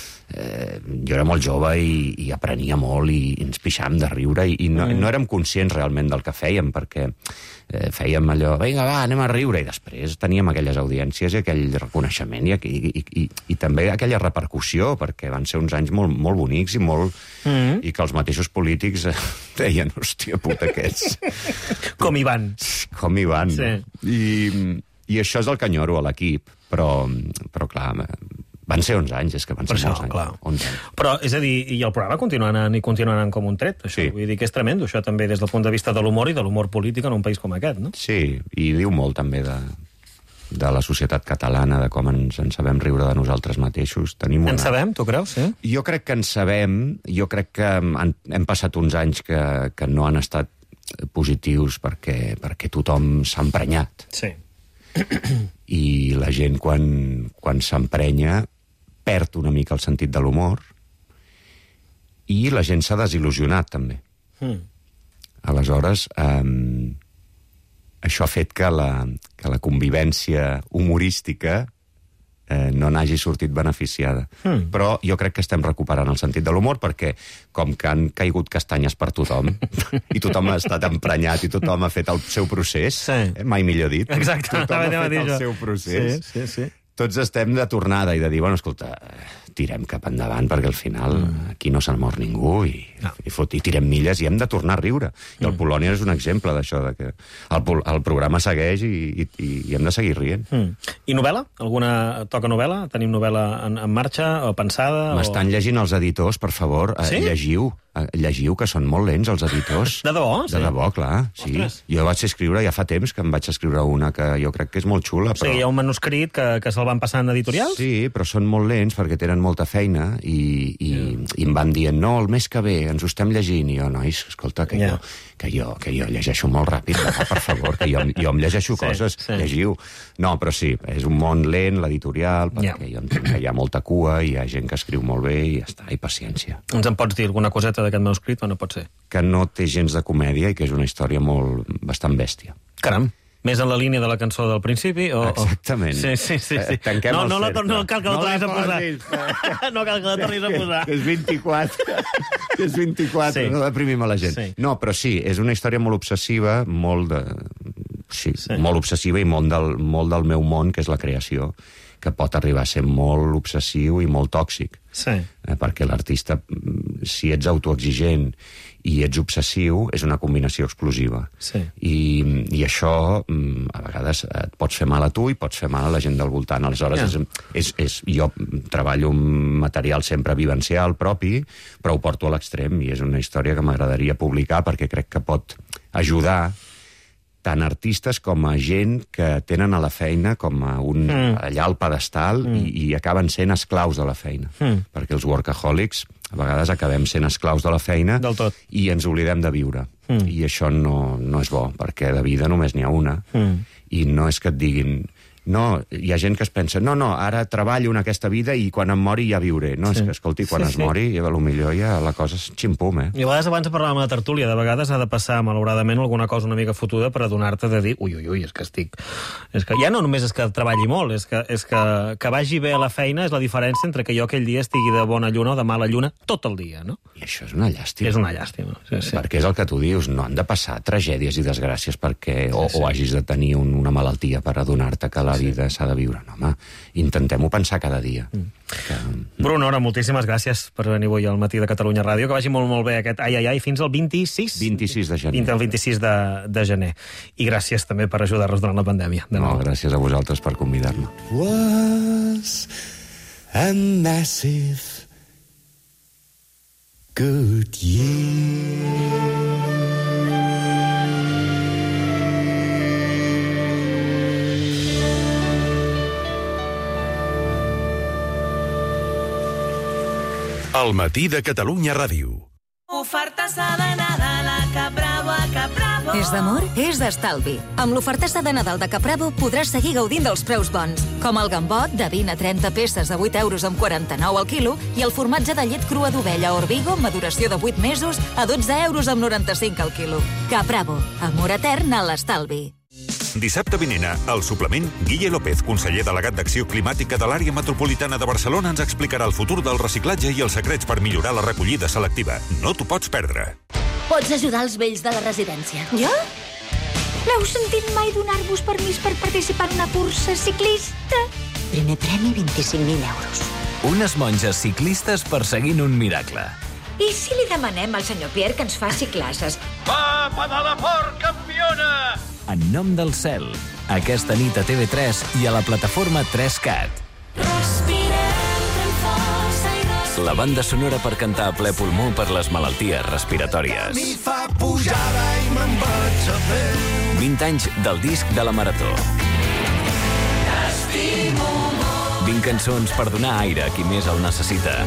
Eh, jo era molt jove i, i aprenia molt i, i ens pixàvem de riure i, i no, mm. no érem conscients realment del que fèiem, perquè eh, fèiem allò, vinga, va, anem a riure, i després teníem aquelles audiències i aquell reconeixement i, i, i, i, i també aquella repercussió, perquè van ser uns anys molt, molt bonics i molt... Mm. i que els mateixos polítics deien, hòstia puta, aquests... Com hi van. Com hi van. Sí. I, I això és el que enyoro a l'equip, però, però clar... Van ser onze anys, és que van ser això, molts anys. Clar. onze anys. Però, és a dir, i el programa continua anant i continua anant com un tret. Això, sí. Vull dir que és tremendo, això també des del punt de vista de l'humor i de l'humor polític en un país com aquest, no? Sí, i diu molt també de, de la societat catalana, de com ens en sabem riure de nosaltres mateixos. Tenim una... En sabem, tu creus? Sí? Jo crec que en sabem, jo crec que han, hem passat uns anys que, que no han estat positius perquè, perquè tothom s'ha emprenyat. Sí. I la gent, quan, quan s'emprenya, perd una mica el sentit de l'humor, i la gent s'ha desil·lusionat, també. Mm. Aleshores, eh, això ha fet que la, que la convivència humorística eh, no n'hagi sortit beneficiada. Mm. Però jo crec que estem recuperant el sentit de l'humor, perquè com que han caigut castanyes per tothom, i tothom ha estat emprenyat, i tothom ha fet el seu procés, sí. eh, mai millor dit, exacte, tothom ha fet el jo. seu procés, sí, sí, sí. Tots estem de tornada i de dir, bueno, escolta, tirem cap endavant perquè al final mm. aquí no se'n mor ningú i, no. i, fot, i tirem milles i hem de tornar a riure. I el mm. Polònia és un exemple d'això, de que el, el programa segueix i, i, i hem de seguir rient. Mm. I novel·la? Alguna toca novel·la? Tenim novel·la en, en marxa o pensada? M'estan o... llegint els editors, per favor. Sí? Llegiu. Llegiu, que són molt lents, els editors. De debò? Sí. De debò, clar. Sí. Jo vaig escriure, ja fa temps que em vaig escriure una que jo crec que és molt xula. Però... O sigui, hi ha un manuscrit que, que se'l van passant editorials? Sí, però són molt lents perquè tenen molta feina i, i, yeah. i em van dient, no, el mes que ve ens ho estem llegint. I jo, nois, escolta, que, yeah. jo, que, jo, que jo llegeixo molt ràpid, no, per favor, que jo, jo em llegeixo sí, coses, sí. Llegiu. No, però sí, és un món lent, l'editorial, perquè yeah. jo entenc que hi ha molta cua, hi ha gent que escriu molt bé i ja està, i paciència. Ens en pots dir alguna coseta d'aquest manuscrit o no pot ser? Que no té gens de comèdia i que és una història molt bastant bèstia. Caram, més en la línia de la cançó del principi? O, Exactament. O... Sí, sí, sí. sí. Tanquem no, el no, la, cercle. no cal que la No tornis la a posar. No cal que la tornis a posar. Que és vint-i-quatre. Que és vint-i-quatre, Sí. no deprimim a la gent. Sí. No, però sí, és una història molt obsessiva, molt de... Sí, Sí. molt obsessiva i molt del, molt del meu món, que és la creació, que pot arribar a ser molt obsessiu i molt tòxic. Sí. Eh, perquè l'artista, mm, si ets autoexigent i ets obsessiu, és una combinació explosiva. Sí. I, i això, mm, a vegades, et pots fer mal a tu i pots fer mal a la gent del voltant. Aleshores, Ja. és, és, és, jo treballo un material sempre vivencial propi, però ho porto a l'extrem, i és una història que m'agradaria publicar perquè crec que pot ajudar tant artistes com a gent que tenen a la feina com a un, Mm. allà al pedestal Mm. i, i acaben sent esclaus de la feina. Mm. Perquè els workaholics a vegades acabem sent esclaus de la feina Del tot. i ens oblidem de viure. Mm. I això no, no és bo, perquè de vida només n'hi ha una. Mm. I no és que et diguin... No, hi ha gent que es pensa, no, no, ara treballo en aquesta vida i quan em mori ja viuré. No, Sí. és que, escolti, quan Sí, es sí. mori, ja, potser ja la cosa és ximpum, eh? I a vegades, abans parlàvem de la tertúlia, de vegades ha de passar, malauradament, alguna cosa una mica fotuda per adonar-te de dir, ui, ui, ui, és que estic... És que ja no només és que treballi molt, és que, és que, que vagi bé a la feina és la diferència entre que jo aquell dia estigui de bona lluna o de mala lluna tot el dia, no? I això és una llàstima. És una llàstima, sí, sí. Perquè és el que tu dius, no han de passar tragèdies i desgràcies perquè o, Sí, sí. o hagis de tenir un, una malaltia per adonar-te que la vida s'ha de viure. No, home, intentem-ho pensar cada dia. Mm. Que... Bruno, Nora, moltíssimes gràcies per venir avui al Matí de Catalunya Ràdio, que vagi molt, molt bé aquest ai, ai, ai, fins al vint-i-sis? vint-i-sis de gener. Fins al vint-i-sis de, de gener. I gràcies també per ajudar-nos durant la pandèmia. De No, nou. gràcies a vosaltres per convidar-me. Was a massive good year. El matí de Catalunya Ràdio. Ofertassa de Nadal a Capravo, a Capravo. És d'amor? És d'estalvi. Amb l'ofertassa de Nadal de Capravo podràs seguir gaudint dels preus bons, com el gambot de vint a trenta peces de vuit euros amb quaranta-nou al quilo i el formatge de llet crua d'ovella Orbigo, maduració de vuit mesos, a dotze euros amb noranta-cinc al quilo. Capravo, amor etern a l'estalvi. Dissabte vinent, al suplement, Guille López, conseller delegat d'Acció Climàtica de l'àrea metropolitana de Barcelona, ens explicarà el futur del reciclatge i els secrets per millorar la recollida selectiva. No t'ho pots perdre. Pots ajudar els vells de la residència. Jo? M'heu sentit mai donar-vos permís per participar en una cursa ciclista? Primer premi, vint-i-cinc mil euros. Unes monges ciclistes perseguint un miracle. I si li demanem al senyor Pierre que ens faci classes? Va, pedala fort, campiona! En nom del cel. Aquesta nit a T V tres i a la plataforma tres cat. La banda sonora per cantar a ple pulmó per les malalties respiratòries. Mi fa pujada i me'n vaig a peu. vint anys del disc de la Marató. T'estimo molt. vint cançons per donar aire a qui més el necessita.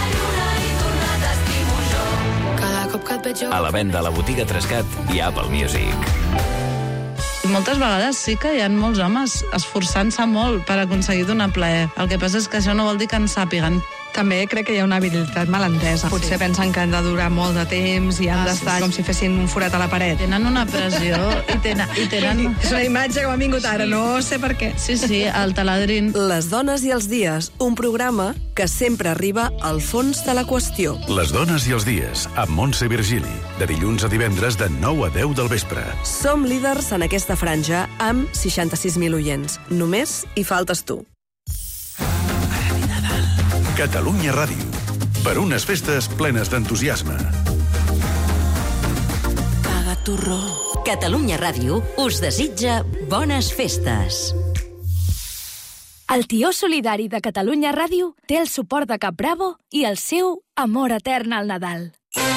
Cada cop que et veig jo... A la venda a la botiga tres cat i Apple Music. Moltes vegades sí que hi ha molts homes esforçant-se molt per aconseguir donar plaer. El que passa és que això no vol dir que en sàpiguen. També crec que hi ha una habilitat malentesa. Potser sí. pensen que han de durar molt de temps i han ah, d'estar sí. com si fessin un forat a la paret. Tenen una pressió i tenen... I tenen... És una imatge que m'ha vingut ara, sí. no sé per què. Sí, sí, el taladrin. Les dones i els dies, un programa que sempre arriba al fons de la qüestió. Les dones i els dies, amb Montse Virgili, de dilluns a divendres de nou a deu del vespre. Som líders en aquesta franja amb seixanta-sis mil oients. Només hi faltes tu. Catalunya Ràdio. Per unes festes plenes d'entusiasme. Paga turró. Catalunya Ràdio us desitja bones festes. El Tió Solidari de Catalunya Ràdio té el suport de Capravo i el seu amor etern al Nadal.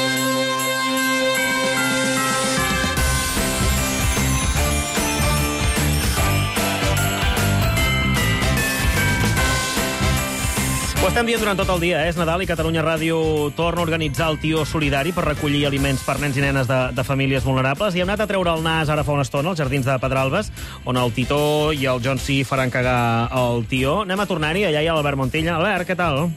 Ho estem dient durant tot el dia, eh? És Nadal i Catalunya Ràdio torna a organitzar el Tió Solidari per recollir aliments per nens i nenes de, de famílies vulnerables. I hem anat a treure el nas ara fa una estona als Jardins de Pedralbes, on el Titó i el John C. faran cagar el Tió. Anem a tornar-hi, allà hi ha l'Albert Montilla. Albert, què tal?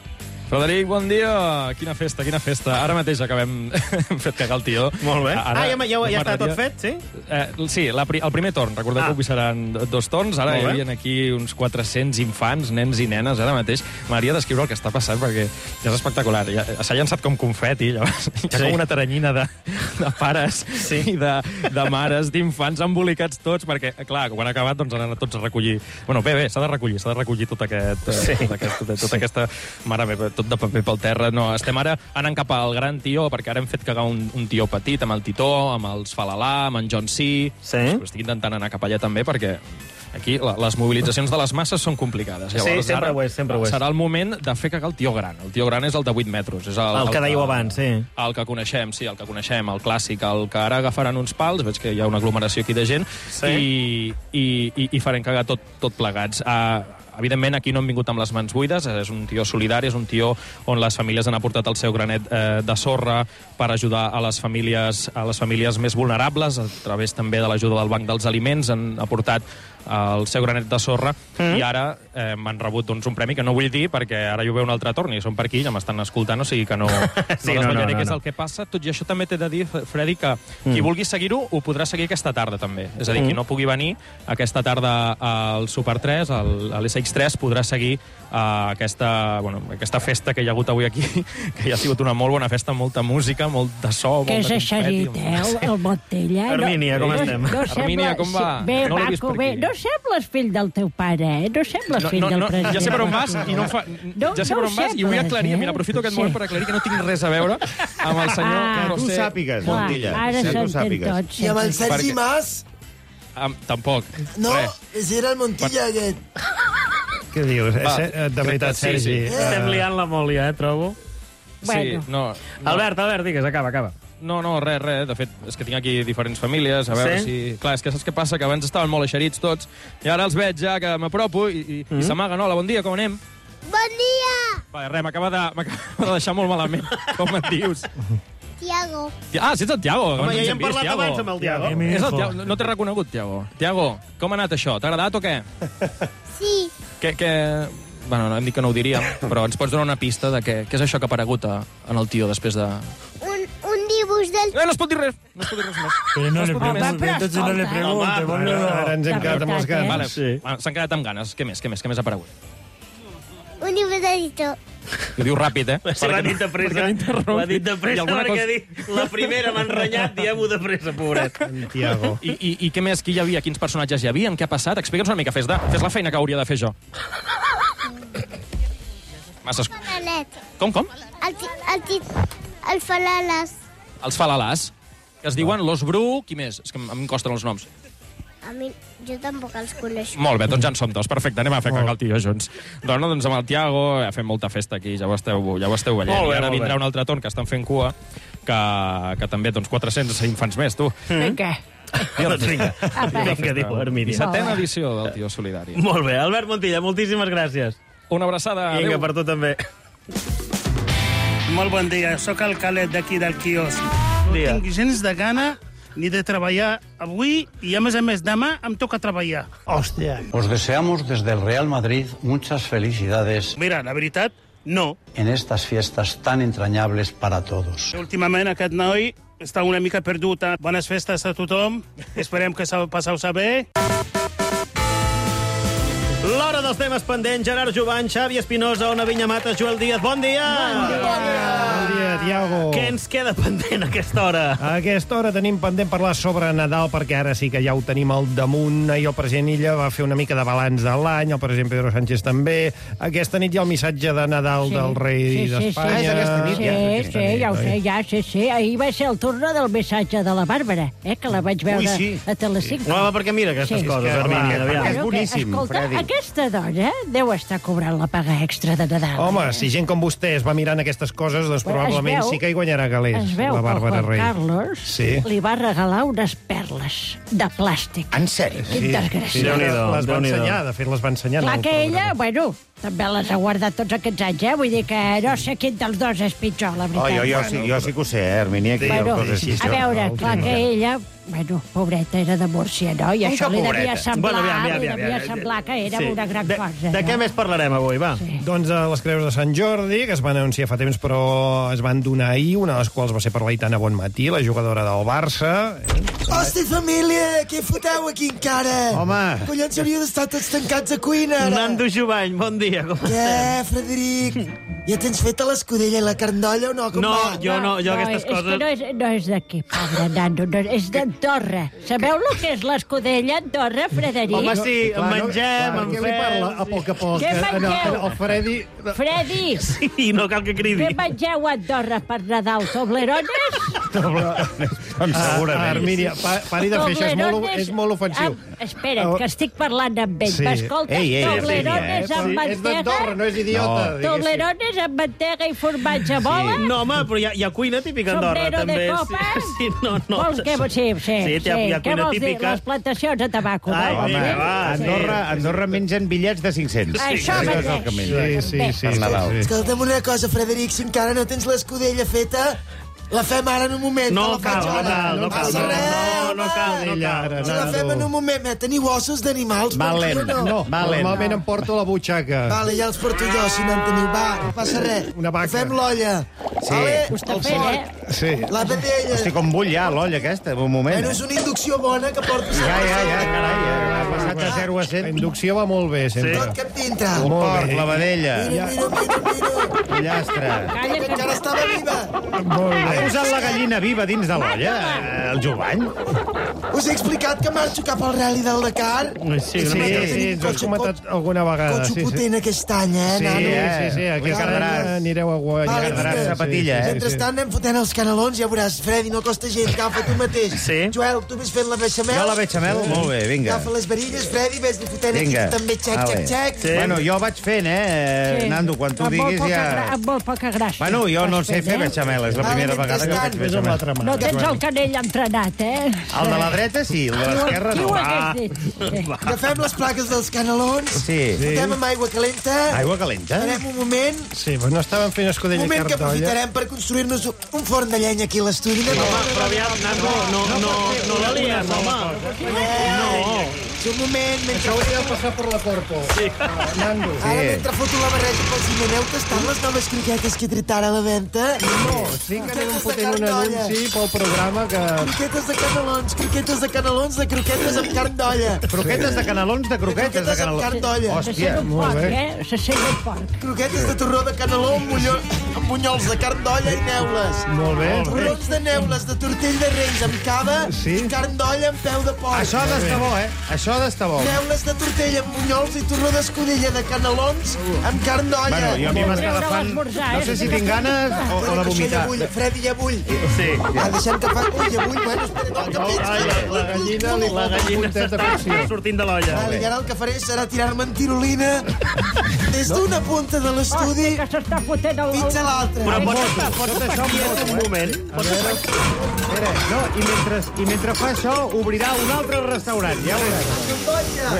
Frederic, bon dia. Quina festa, quina festa. Ara mateix acabem... hem fet cagar el tió. Molt bé. Ara, ah, ja, ja, ja està tot fet, sí? Eh, sí, la, el primer torn. Recordeu ah. que avui seran dos torns. Ara hi havia aquí uns quatre-cents infants, nens i nenes, ara mateix. M'hauria d'escriure el que està passant, perquè ja és espectacular. Ja, s'ha llançat com confeti, llavors. Hi ha sí. com una teranyina de, de pares sí. i de, de mares, d'infants embolicats tots, perquè, clar, quan ha acabat, doncs han anat tots a recollir... Bueno, bé, bé, s'ha de recollir, s'ha de recollir tot aquest... Sí. Tot aquest, tot, tota aquesta... Mare meva, tot de paper pel terra. No, estem ara anant cap al gran tió, perquè ara hem fet cagar un, un tió petit amb el Titó, amb els Falalà, amb en John C. Sí. Estic intentant anar cap allà també, perquè aquí la, les mobilitzacions de les masses són complicades. Llavors, sí, sempre ara, ho és, sempre ho és. Serà el moment de fer cagar el tió gran. El tió gran és el de vuit metres. És el, el, el que dèieu abans, sí. El que coneixem, sí, el que coneixem, el clàssic, el que ara agafaran uns pals, veig que hi ha una aglomeració aquí de gent, sí. i, i, i, i farem cagar tot, tot plegats. Uh, Evidentment, aquí no hem vingut amb les mans buides, és un tió solidari, és un tió on les famílies han aportat el seu granet eh, de sorra per ajudar a les famílies a les famílies més vulnerables, a través també de l'ajuda del Banc dels Aliments, han aportat el seu granet de sorra, mm. i ara eh, m'han rebut doncs, un premi que no vull dir perquè ara hi ho veu un altre torn i són per aquí, ja m'estan escoltant, o sigui que no, sí, no desvetllaré no, no, no, què és no. el que passa. Tot i això també t'he de dir, Freddy, que mm. qui vulgui seguir-ho ho podrà seguir aquesta tarda també. És a dir, mm. qui no pugui venir aquesta tarda al Super tres, al, a l'S X tres, podrà seguir uh, aquesta, bueno, aquesta festa que hi ha hagut avui aquí, que ja ha sigut una molt bona festa, molta música, molt de so, que molt de és eixerit, eh, el, el Montella. Armínia, com no, estem? No Armínia, com va? Bé, no l'he Paco, vist per bé, aquí. no sembles fill del teu pare, eh? No sembles No, fill no, del no, president. ja sé per on vas i no em fa... No, ja sé no per on vas i vull aclarir, eh? mira, aprofito aquest Sí. moment per aclarir que no tinc res a veure amb el senyor... Ah, no tu sé, sàpigues, Clar, Montilla. ara Ja tu s'entén sàpigues. tot. I amb el Sergi Perquè- Mas? Am, tampoc. No, Res. ese era el Montilla aquest. Què dius? Va. Eh, De veritat, Sí, sí. Sergi. Estem liant la molt ja, eh, trobo. Bueno. Sí, no, no. Albert, Albert, digues, acaba, acaba. No, no, res, res. De fet, és que tinc aquí diferents famílies, a veure Sí? si... Clar, és que saps què passa? Que abans estaven molt eixerits tots, i ara els veig ja que m'apropo i, i, Mm. i s'amaguen. Hola, bon dia, com anem? Bon dia! Va, res, m'acaba de, m'acaba de deixar molt malament. Com et dius? Tiago. Ah, si ets el Tiago. Home, abans ja ens hi hem parlat vist, abans amb el Tiago. És el Tiago. No t'he reconegut, Tiago. Tiago, com ha anat això? T'ha agradat o què? Sí. Què, què... Bueno, no, hem dit que no ho diríem, però ens pots donar una pista de què, què és això que ha aparegut a, en el tio després de... Un, un dibuix del... Eh, no es pot dir res! No es pot dir res més. Però no es le pot dir més. pregunte, entonces no le pregunte, boludo. Ara ens hem quedat amb les ganes. Vale, Sí. bueno, s'han quedat amb ganes. Què més, què més, què més ha aparegut? Un dibuix del Tito. Ho diu ràpid, eh? Sí, l'ha dit de pressa. L'ha dit de pressa perquè ha dit la primera m'ha enrenyat, diem-ho de pressa, pobret. Tiago. I, i, I què més? Qui hi havia? Quins personatges hi havia? Què ha passat? Explica'ns una mica. Fes, de, fes la feina que hauria de fer jo. Masses... Falalet. Com, com? El, ti, el, ti, el Falales. Els falalàs, que es diuen Los Bru... Qui més? És que a mi em costen els noms. A mi, jo tampoc els coneixo. Molt bé, doncs ja en som dos. Perfecte, anem a fer cagar el tio junts. Doncs, doncs amb el Tiago ja fem molta festa aquí, ja ho esteu, ja ho esteu veient. Molt bé, I ara molt vindrà bé. un altre torn que estan fent cua, que, que també, doncs, quatre-cents infants més, tu. Vinga. Doncs vinga, vinga, diu Armínia. dissetena edició del Tio Solidari. Molt bé, Albert Montilla, moltíssimes gràcies. Una abraçada, Vinga, adéu. per tu també. Molt bon dia, sóc el Calet d'aquí del quiosc. No Dia. tinc gens de gana ni de treballar avui i, a més a més, demà em toca treballar. Hòstia. Os deseamos desde el Real Madrid muchas felicidades Mira, la veritat, no. en estas fiestas tan entrañables para todos. Últimament aquest noi està una mica perdut. Eh? Bones festes a tothom. Esperem que passeu-se bé. L'hora dels temes pendents, Gerard Jovany, Xavi Espinosa, Ona Vinyamates, Joel Díaz, bon dia! Bon dia, Tiago. Què ens queda pendent a aquesta hora? A aquesta hora tenim pendent parlar sobre Nadal, perquè ara sí que ja ho tenim al damunt. Ahir el president Illa va fer una mica de balanç de l'any, el president Pedro Sánchez també. Aquesta nit hi ha el missatge de Nadal Sí. del rei Sí, sí, d'Espanya. sí. Ah, és aquesta nit, Sí, ja? sí, Aquesta nit, ja ho oi? sé, ja sé, sí. Ahir va ser el torn del missatge de la Bàrbara, eh, que la vaig veure Ui, sí. a Telecinco. No, perquè mira aquestes Sí. coses, És que, Armínia, clar, aviam. perquè és boníssim, escolta, Freddy. Aquesta dona deu estar cobrant la paga extra de Nadal. Home, eh? si gent com vostè es va mirant aquestes coses, doncs Bueno, es probablement veu- sí que hi guanyarà calés, Es veu la que el Bàrbara Juan Rei. Carlos Sí. li va regalar unes perles de plàstic. En sèrio? Quin desgraciat. les va ensenyar, de fet les va ensenyar. en Clar el que programa. ella, bueno, també les ha guardat tots aquests anys, eh? Vull dir que no sé quin dels dos és pitjor, la veritat. Oh, jo, jo, sí, jo sí que ho sé, eh, Armínia, que hi ha Bueno, coses així. a veure, clar que ella Bueno, pobreta, era de Múrcia, no? I Com això que li devia pobreta? semblar, Bueno, aviam, aviam, li aviam, devia aviam. semblar que era Sí. una gran de, cosa. De no? què més parlarem avui, va? Sí. Doncs de les creus de Sant Jordi, que es van anunciar fa temps, però es van donar ahir, una de les quals va ser per l'Aitana Bonmatí, la jugadora del Barça. Hosti, família, què foteu aquí encara? Home. Collons, hauríeu d'estar tots tancats a cuina, ara. Nando Jovany, bon dia, com Què, estem? Frederic? Ja tens feta l'escudella i la carn d'olla o no? Com No, va? jo no, jo aquestes és coses... que no és, no és d'aquí, pobre nano, no, és d'Andorra. Sabeu el que és l'escudella Andorra, Frederic? Home, sí, Clar, en no- mengem, clar, en què li parla? A poc a poc. Què eh, no, mengeu? El Fredi... Freddy, Sí, no cal que cridi. què mengeu a Andorra per Nadal? Toblerones? Doncs Ah, segurament. Armínia, pa, pari de fer això, és molt, és molt ofensiu. Amb, espera't, que estic parlant amb ell. Sí. M'escoltes? Ei, ei, Toblerones sí, amb Sí, és mantega? d'Andorra, no és idiota. No. diguéssim. Toblerones amb mantega i formatge bola? No, home, però hi ha, hi ha cuina típica a Andorra, Sombrero de també. copa? Sí, no, no. Vols que... Sí, sí, Sí, hi ha- hi ha Què cuina vols dir? típica. Les plantacions de tabaco, no? Ai, Vols vinga, dir? va, sí. Andorra, Andorra mengen bitllets de cinc-cents. Això és el mateix. que mengen. Sí, sí, sí. Per Nadal. sí, sí. Escolta'm una cosa, Frederic, si encara no tens l'escudella feta, la fem ara en un moment. No te la faig cal, no ara. cal, no cal. passa No, res, no, no home. cal, no cal. Si la fem en un moment, eh, teniu ossos d'animals? Va per aquí lent. o No, Va lent. normalment em porto a la butxaca. Vale, ja els porto jo, si no en teniu. Va, no passa res. Una vaca. Fem l'olla. Sí. Vale? Ho està El fent, porc, eh? Sí. La vedella. Hosti, com vull ja l'olla aquesta, un moment. Bueno, és una inducció bona que porto. Ja, ja, ja, carai, ja, ha passat de zero a La cent. inducció va molt bé, sempre. Tot cap dintre. El porc, la vedella, Mira, mira, mira, mira. pollastre. Calla, Que que... encara estava viva. Molt Ha bé. posat la gallina viva dins de l'olla, eh, el Jovany? Us he explicat que marxo cap al Rally del Dakar. Sí, una Sí, mica. sí, ens ho has comentat alguna vegada. Cotxo Sí, sí. potent aquest any, eh, Sí, nano? sí, sí, aquest Li any quedaràs. anireu a guanyar. Vale, Quedaràs vinga. zapatilla, eh? Mentrestant anem fotent els canelons, ja veuràs, Freddy, no costa gens, agafa tu mateix. Sí. Joel, tu vés fent la bechamel. Jo la bechamel, molt bé, vinga. Agafa les varilles, Freddy, vés-li fotent Vinga. aquí també, xec, Ale. xec, xec. Sí. Bueno, jo vaig fent, eh, Sí. Nando, quan tu Amb molt diguis poca gra- ja... Amb molt poca gràcia. Bueno, jo no Vas sé fent, fer eh? bechamel, és la Vale, primera vegada que faig mentrestant, Ves amb l'altra bechamel. mà. No tens el canell entrenat, eh? El de la dreta sí, el de l'esquerra Qui ho no. hagués dit? Sí. Agafem les plaques dels canelons, Sí. fotem amb aigua calenta, Aigua calenta? farem un moment, Sí, però no estaven fent un escudella i moment que carn d'olla. aprofitarem per construir-nos un forn de llenya aquí a l'estudi. Anem a- Home, però aviam, Nando, no, no, no la lies, home. No. És un moment, mentre... Això hauria de passar per la corpo. Sí. Nando. Ara, mentre foto la barreja pel cine, aneu tastant les noves croquetes que he tret ara a la venda? No, sí que anem fotent un anunci pel programa que... Croquetes de canelons, croquetes de canelons, de croquetes amb carn d'olla. Croquetes de canelons, de croquetes de Croquetes amb carn canelons. d'olla. Se Hòstia, sent un molt porc, bé. eh? Se sent un porc. Croquetes de torró de caneló amb, mulló, amb bunyols de carn d'olla i neules. Molt bé. Torrons de neules de tortell de reis amb cava Sí. i carn d'olla amb peu de porc. això ha d'estar bo, eh? Això ha d'estar bo. Neules de tortell amb bunyols i torró d'escudella de canelons amb carn d'olla. Bueno, jo a mi m'està Treure agafant... l'esmorzar, No eh? sé si tinc ganes o, o Bueno, de que això ja vomitar. bull, Freddy, ja bull. Sí. Ja deixem que fa... Ui, ja bull, bueno, espera, no, que pits. Ai, La gallina li La falta un gallina puntet de s'està cocció. sortint de l'olla. Vale, i ara el que faré serà tirar-me en tirolina des d'una punta de l'estudi Hòstia, que s'està fotent el... fins a l'altra. Però pots estar, pots estar quiet un moment. Pots estar... Espera, no, i mentre, i mentre fa això, obrirà un altre restaurant, ja ho veuràs. Conya!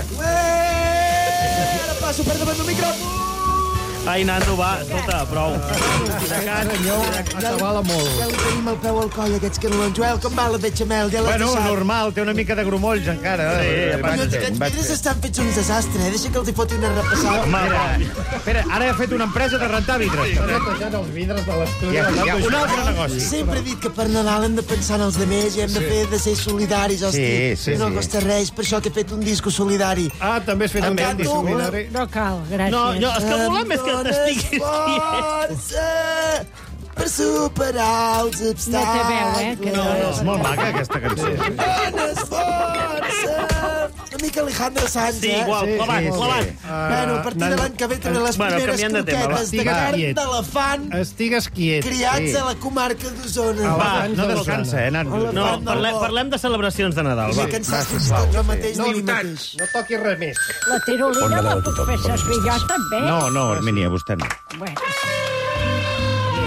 Ué! Ara passo per davant del micròfon! Ai, Nando, va, escolta, prou. Senyor, atabala molt. Ja li tenim el peu al coll, aquests canelons. Joel, com va la bechamel? Ja l'has Bueno, deixat? normal, té una mica de grumolls encara. Sí, Eh, vaig Collons, fent, aquests vaig vidres fent. estan fets un desastre, eh? Deixa que els hi foti una repassada. Home, espera, espera, ara he fet una empresa de rentar vidres. Està netejant els vidres de l'estudi. Ja, ja, un altre negoci. Sempre he dit que per Nadal hem de pensar en els demés i hem de fer de ser solidaris, hosti. Sí, sí, no sí. costa res, per això que he fet un disco solidari. Ah, també has fet un També, canvi tu. solidari. No cal, gràcies. No, jo, és que Em volem és que dones t'estiguis força per superar els No té veu, eh? Que no, no. És molt maca, aquesta cançó. Dones força! Una mica Alejandro Sanz, Sí, eh? igual, clavat, sí, sí. clavat. Bueno, a partir de l'any que ve tenen les Bueno, primeres canviant de tema, va. croquetes de Estigues carn quiet. d'elefant Estigues quiet. criats Sí. a la comarca d'Osona. Ah, Va, va, no descansa, eh, Nando? No, parlem, parlem de celebracions de Nadal, va. M'he cansat fins i tot jo mateix No, de mi i tant, mateix. no toquis res més. La tirolina la puc fer servir jo, també? No, no, Hermínia, vostè no. Bueno, A la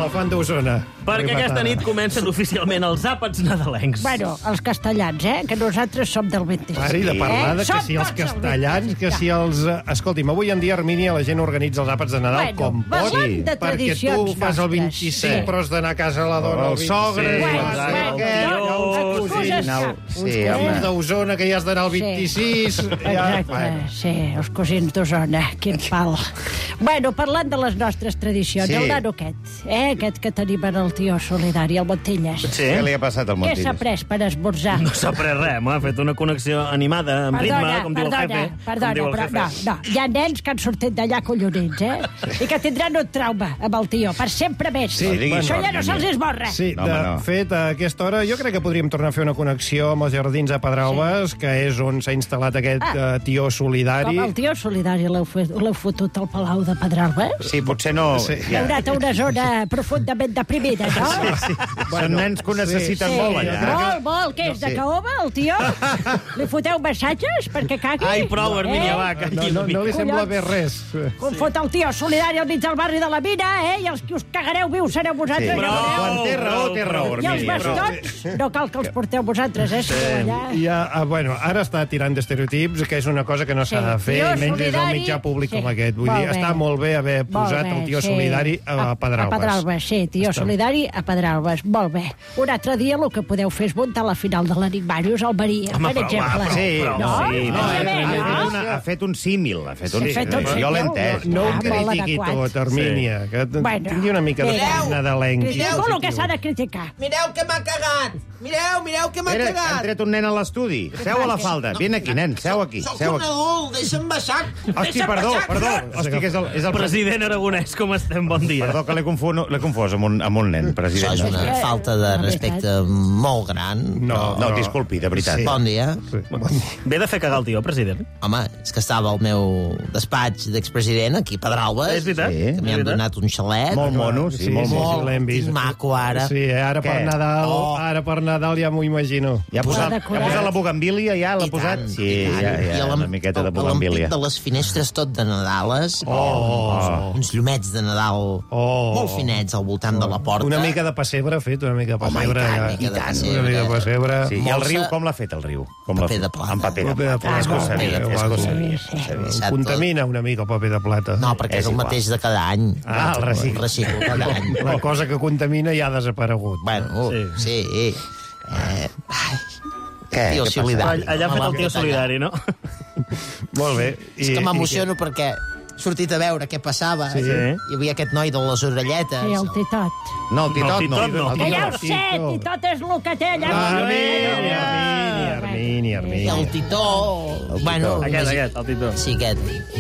Elefant d'Osona. Perquè aquesta nit comencen oficialment els àpats nadalencs. Bueno, els castellans, eh? Que nosaltres som del vint-i-sis. Pari de parlar de que si els castellans, que si els... Escolti'm, avui en dia, Armínia, la gent organitza els àpats de Nadal Bueno, com pot. parlant de Perquè tradicions tu fas el vint-i-cinc, nostres. però has d'anar a casa a la dona el sogre. Bueno, bueno, excuses cap. Uns cosins d'Osona que ja has d'anar al vint-i-sis. Exacte, sí, els cosins d'Osona, quin pal. Bueno, parlant de les nostres tradicions, Sí. el nano aquest, eh, aquest que tenim en el tio solidari, el Montilles. Sí. Què li ha passat al Què Montilles? s'ha pres per esmorzar? No s'ha pres res, m'ha fet una connexió animada, amb ritme, com diu el perdona, jefe. perdona, com diu el però jefe. no, no. Hi ha nens que han sortit d'allà collonits, eh? I que tindran un trauma amb el tio, per sempre més. Sí, Això ja no se'ls esborra. Sí, de fet, a aquesta hora jo crec que podríem tornar a fer una connexió amb els jardins a Pedralbes, sí. que és on s'ha instal·lat aquest Ah. uh, tio solidari. Com el tio solidari l'heu fet- l'heu fotut al Palau de Pedralbes? Sí, potser no... Sí. Heu anat a una zona profundament deprimida, no? Sí, sí. Són nens que ho necessiten Sí. molt, allà. Molt, molt. Què és, de Sí. caoba, el tio? Li foteu massatges perquè cagui? Ai, prou, Armínia, va, que No, no, no li sembla bé res. Com fot el tio solidari al mig del barri de la mina, eh? I els que us cagareu vius sereu vosaltres. Sí. ja Prou, veureu. quan té raó, té raó, I els Armínia, prou. bastons, no cal que els porteu vosaltres, eh? Si no, allà... Ja, ah, bueno, ara està tirant d'estereotips, que és una cosa que no s'ha Sí. de fer, Tio i menys des del solidari, mitjà públic sí. com aquest. Vull Molt dir, bé. està molt bé haver Molt posat bé, el tio sí. solidari a, a Pedralbes. A Pedralbes, sí, tio Està- solidari a Pedralbes. Molt bé. Un altre dia el que podeu fer és muntar la final de l'Enigmàrius al Maria, Home, per però, exemple. va, sí, no? no, sí, no, Està ha, bé, ha, fet no? una, ha fet un símil, ha fet un Sí, símil. fet un símil. Jo l'he entès. No ho Ah, molt critiqui adequat. tot, Armínia, Sí. que t- Bueno, tingui una mica de mireu, nadalenc. Critico el que s'ha de criticar. Mireu que m'ha cagat! Mireu, mireu que m'ha Espera, que han cagat! tret un nen a l'estudi. Seu a la falda. Vine aquí, nen, seu aquí. Soc Seu un aquí. adult, deixa'm baixar! Hosti, Deixa'm perdó, baixar, perdó. collons! Hosti, que és el, és el President Aragonès, com estem? Bon dia. Perdó, que l'he confós, l'he confós amb, un, amb un nen, president. Això és una falta de respecte molt gran. No, no, disculpi, de veritat. Sí. Bon dia. Ve de fer cagar el tio, president? Home, és que estava al meu despatx d'expresident, aquí a Pedralbes. És veritat. Sí, que m'hi han donat un xalet. Molt mono, sí, Sí, molt sí, mono. sí, l'hem vist. Quin maco, ara. Sí, ara per Què? Nadal, Oh. ara per Nadal ja m'ho imagino. Ja ha posat, ja ha posat la bugambília, ja l'ha I posat? tant, Sí, i tant. ja, I ja, l'em- una miqueta de el- bugambília. L'ampit de les finestres tot de Nadales. Oh. Uns llumets de Nadal Oh. molt finets al voltant de la porta. Una mica de pessebre ha fet, una mica de Home, i pessebre. tant, ja. mica de Una pessebre. mica de pessebre. Sí, i el Molsa- riu, com l'ha fet, el riu? Com l'ha Paper fet? de plata. Amb paper de Paper de plata. És que ho plata. sabia, Paper de és que ho plata. sabia. Sí, ho sabia. sí. Contamina una mica el paper de plata. No, perquè és, És el igual. mateix de cada any. Ah, el reciclo. El reciclo cada any. La cosa que contamina ja ha desaparegut. Bueno, sí. sí. Eh, ai, Què? tio Què passa? solidari. Allà ha fet el tio solidari, no? Molt bé. És que m'emociono perquè he sortit a veure què passava. Sí. Hi havia aquest noi de les orelletes. Sí, el titot. No, el titot no. titot no. El Que ja ho titot. sé, titot és el que té allà. Armini, Armini, Armini, I Armini. el titó... Bueno, Aquest, imagi- aquest, el titó. Sí, aquest.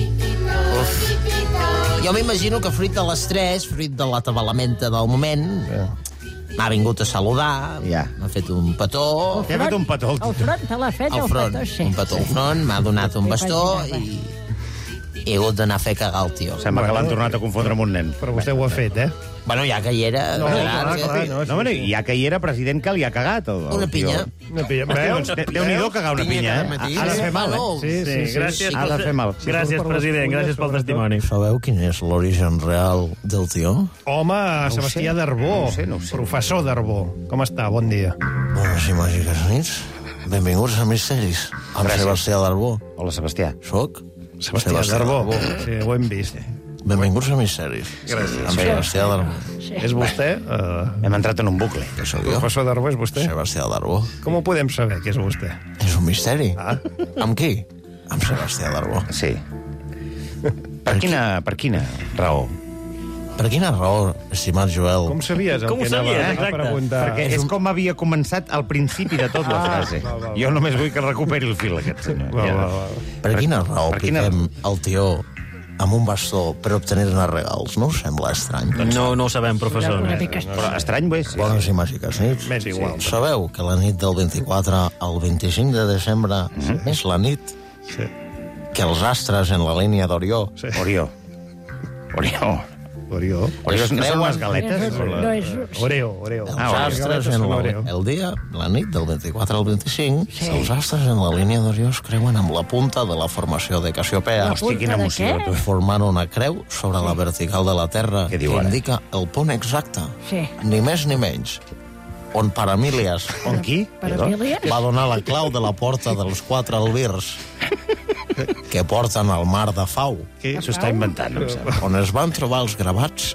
Uf. Jo m'imagino que fruit de l'estrès, fruit de la tabalamenta del moment, m'ha vingut a saludar, Ja. m'ha fet un petó, T'ha fet un petó, el El titó. front te l'ha fet, al el front, petó, sí. un petó al front, m'ha donat un Sí, bastó imaginava. i he hagut d'anar a fer cagar el tio. Sembla que l'han tornat a confondre amb un nen. Però vostè ho ha fet, eh? Bueno, ja que hi era... No, clar, clar, que- clar, no, No, bueno, ja que hi era president que li ha cagat. El, el Una tio. pinya. Una pilla. Hosti, doncs, Déu- Déu-n'hi-do cagar una Pinya pinya, cada eh? matí. Ha de fer mal, eh? Bueno, Sí, sí, sí. gràcies. Ha de fer mal. Gràcies, president, gràcies pel testimoni. Sabeu quin és l'origen real del tio? Home, Sebastià Darbó, No ho sé, no ho sé. professor Darbó. Com està? Bon dia. Bones i màgiques nits. Benvinguts a Misteris. Amb Gràcies. Sebastià Darbó. Hola, Sebastià. Soc Sebastià Darbó. Sí, ho hem vist. Benvinguts a Misteris. Gràcies. Amb Sebastià Darbó. És vostè? Uh, Hem entrat en un bucle. Què sóc jo? professor Darbó, és vostè? Sebastià Darbó. Com ho podem saber, que és vostè? És un misteri. Ah. Amb qui? Amb Sebastià Darbó. Sí. Per quina, per quina raó? Per quina raó, estimat Joel? Com sabies el Com ho que anava sabies, a exacte? preguntar? Perquè és com havia començat al principi de tot la Ah, frase. va, va, va. Jo només vull que recuperi el fil, aquest senyor. Va, Ja. va, va. Per quina raó per quina piquem el tio amb un bastó per obtenir-ne regals? No us sembla estrany? No, no ho sabem, professor. Una mica Però estrany ho és. Sí. Bones i màgiques nits. M'és igual. Sabeu que la nit del vint-i-quatre al vint-i-cinc de desembre és la nit Sí. que els astres en la línia d'Orió Sí. Orió. Orió. Orió. Orió no són les galetes? No és... Oreo, Oreo. Els astres, en la, el dia, la nit del vint-i-quatre al vint-i-cinc, sí. Els astres en la línia d'Orió es creuen amb la punta de la formació de Casiopea. Hosti, quina emoció, tu. Formant una creu sobre la vertical de la Terra que indica el punt exacte, sí. Ni més ni menys, on Paramílies on qui? va donar la clau de la porta dels quatre albirs que porten al mar de Fau. S'ho està inventant. On es van trobar els gravats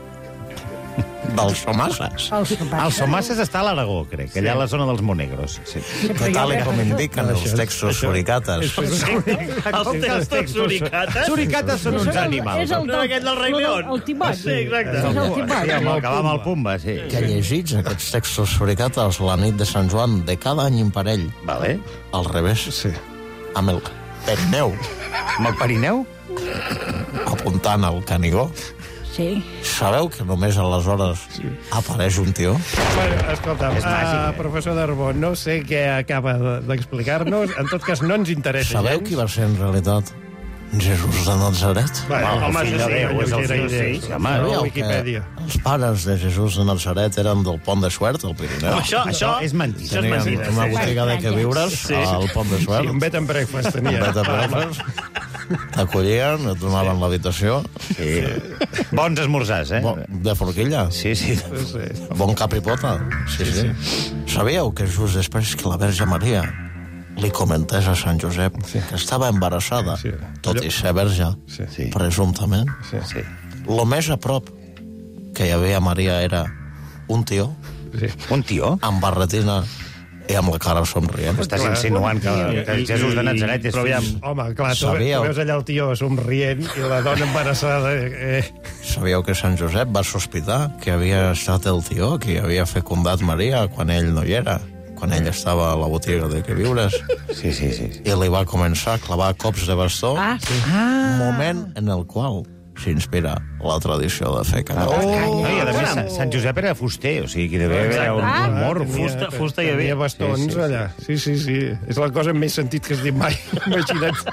dels somasses. Els somasses està a l'Aragó, crec, allà a la zona dels Monegros. Sí. Que tal com indiquen els textos suricates. Els textos suricates? Suricates són uns animals. És el d'aquest del Rei León. El Timot. Sí, exacte. És el Timot. Sí, amb el que va amb el Pumba, sí. Que llegits aquests textos suricates la nit de Sant Joan de cada any imparell. Vale. Al revés. Sí. Amb el Perineu. Amb el Perineu? Apuntant al Canigó. Sí. Sabeu que només aleshores sí. Apareix un tió? Bueno, escolta'm, uh, professor Darbó, no sé què acaba d'explicar-nos. En tot cas, no ens interessa. Sabeu qui va ser en realitat Jesús de Nazaret? Bueno, el home, fill de Déu, és el fill de Déu. Home, no, Wikipedia. Els pares de Jesús de Nazaret eren del Pont de Suert, al Pirineu. Això, això és mentida. Això és mentida. Una botiga de queviures sí. Al Pont de Suert. Sí, un bed and breakfast tenia. Un bed and breakfast. T'acollien, et donaven l'habitació. Sí. Bons esmorzars, eh? Bon, de forquilla. Sí, sí. sí. Bon cap i pota. Sí, sí. sí. Sabíeu que just després que la Verge Maria li comentés a Sant Josep sí. Que estava embarassada, sí. Tot i ser verge, sí. Presumptament, sí. Sí. Lo més a prop que hi havia Maria era un tió. Sí. Un tió? Amb barretina i amb la cara somrient. Estàs insinuant que, que Jesús de Nazaret és fill... Home, clar, tu, tu veus allà el tió somrient i la dona embarassada... Eh. Sabíeu que Sant Josep va sospitar que havia estat el tió qui havia fecundat Maria quan ell no hi era? Quan ell estava a la botiga de queviures. Sí, sí, sí. I li va començar a clavar cops de bastó. Ah, sí. Ah. Moment en el qual s'inspira la tradició de fer canya. Oh, oh, I a més, Sant, Sant Josep era fuster, o sigui, que hi devia haver un, un morro. Fusta, fusta hi havia. Tenia bastons sí, sí, allà. Sí, sí, sí. És la cosa més sentit que has dit mai. Imagina't.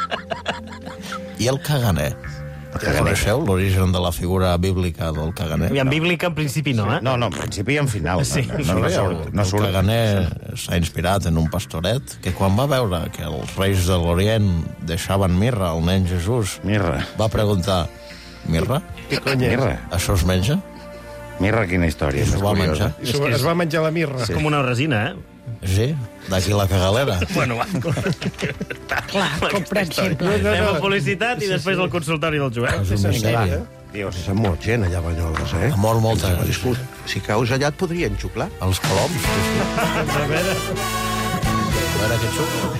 I el caganer. Coneixeu l'origen de la figura bíblica del caganer? I en bíblica en principi no, eh? No, no, en principi i en final. Sí. No, no, no, surt, no surt. El caganer s'ha inspirat en un pastoret que quan va veure que els reis de l'Orient deixaven mirra al nen Jesús, mirra. Va preguntar, mirra? Què cony és? Mirra. Això es menja? Mirra, quina història. Es va menjar. Es, es va menjar la mirra. És com una resina, eh? Sí, d'aquí la cagalera. Bueno, va. Clar, comprensible. Anem a publicitat i després al consultori del Joel. És un misteri. Dios. S'ha mort gent allà a Banyoles, eh? Ha mort molta. Disculpa, si caus allà et podrien xuclar. Els coloms. A veure... A veure què xucla.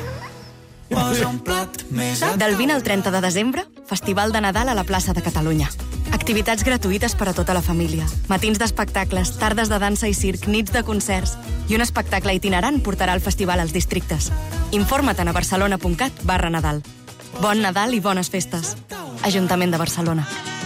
Del vint al trenta de desembre, Festival de Nadal a la plaça de Catalunya. Activitats gratuïtes per a tota la família. Matins d'espectacles, tardes de dansa i circ, nits de concerts. I un espectacle itinerant portarà el festival als districtes. Informa't a barcelona.cat barra Nadal. Bon Nadal i bones festes. Ajuntament de Barcelona.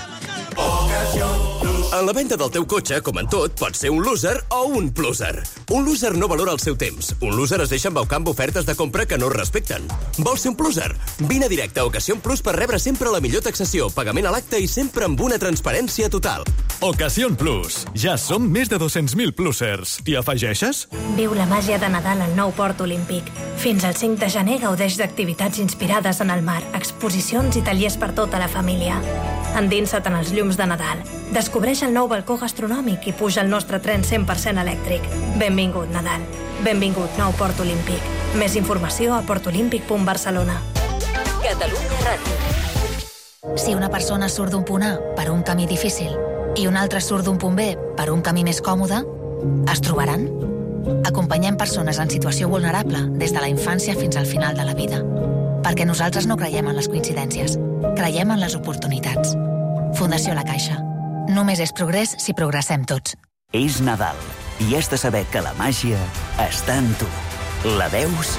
En la venda del teu cotxe, com en tot, pots ser un loser o un pluser. Un loser no valora el seu temps. Un loser es deixa embaucar amb ofertes de compra que no respecten. Vols ser un pluser? Vine directe a Ocasión Plus per rebre sempre la millor taxació, pagament a l'acte i sempre amb una transparència total. Ocasión Plus. Ja som més de dos-cents mil plusers. T'hi afegeixes? Viu la màgia de Nadal al nou Port Olímpic. Fins al cinc de gener gaudeix d'activitats inspirades en el mar, exposicions i tallers per tota la família. Endinsa't en els llums de Nadal. Descobreix el nou balcó gastronòmic i puja al nostre tren cent per cent elèctric. Benvingut, Nadal. Benvingut, nou Port Olímpic. Més informació a portolímpic punt barcelona. Catalunya Ràdio. Si una persona surt d'un punt A per un camí difícil i una altra surt d'un punt B per un camí més còmode, es trobaran? Acompanyem persones en situació vulnerable des de la infància fins al final de la vida. Perquè nosaltres no creiem en les coincidències. Creiem en les oportunitats. Fundació La Caixa. Només és progrés si progressem tots. És Nadal i has de saber que la màgia està en tu. La veus?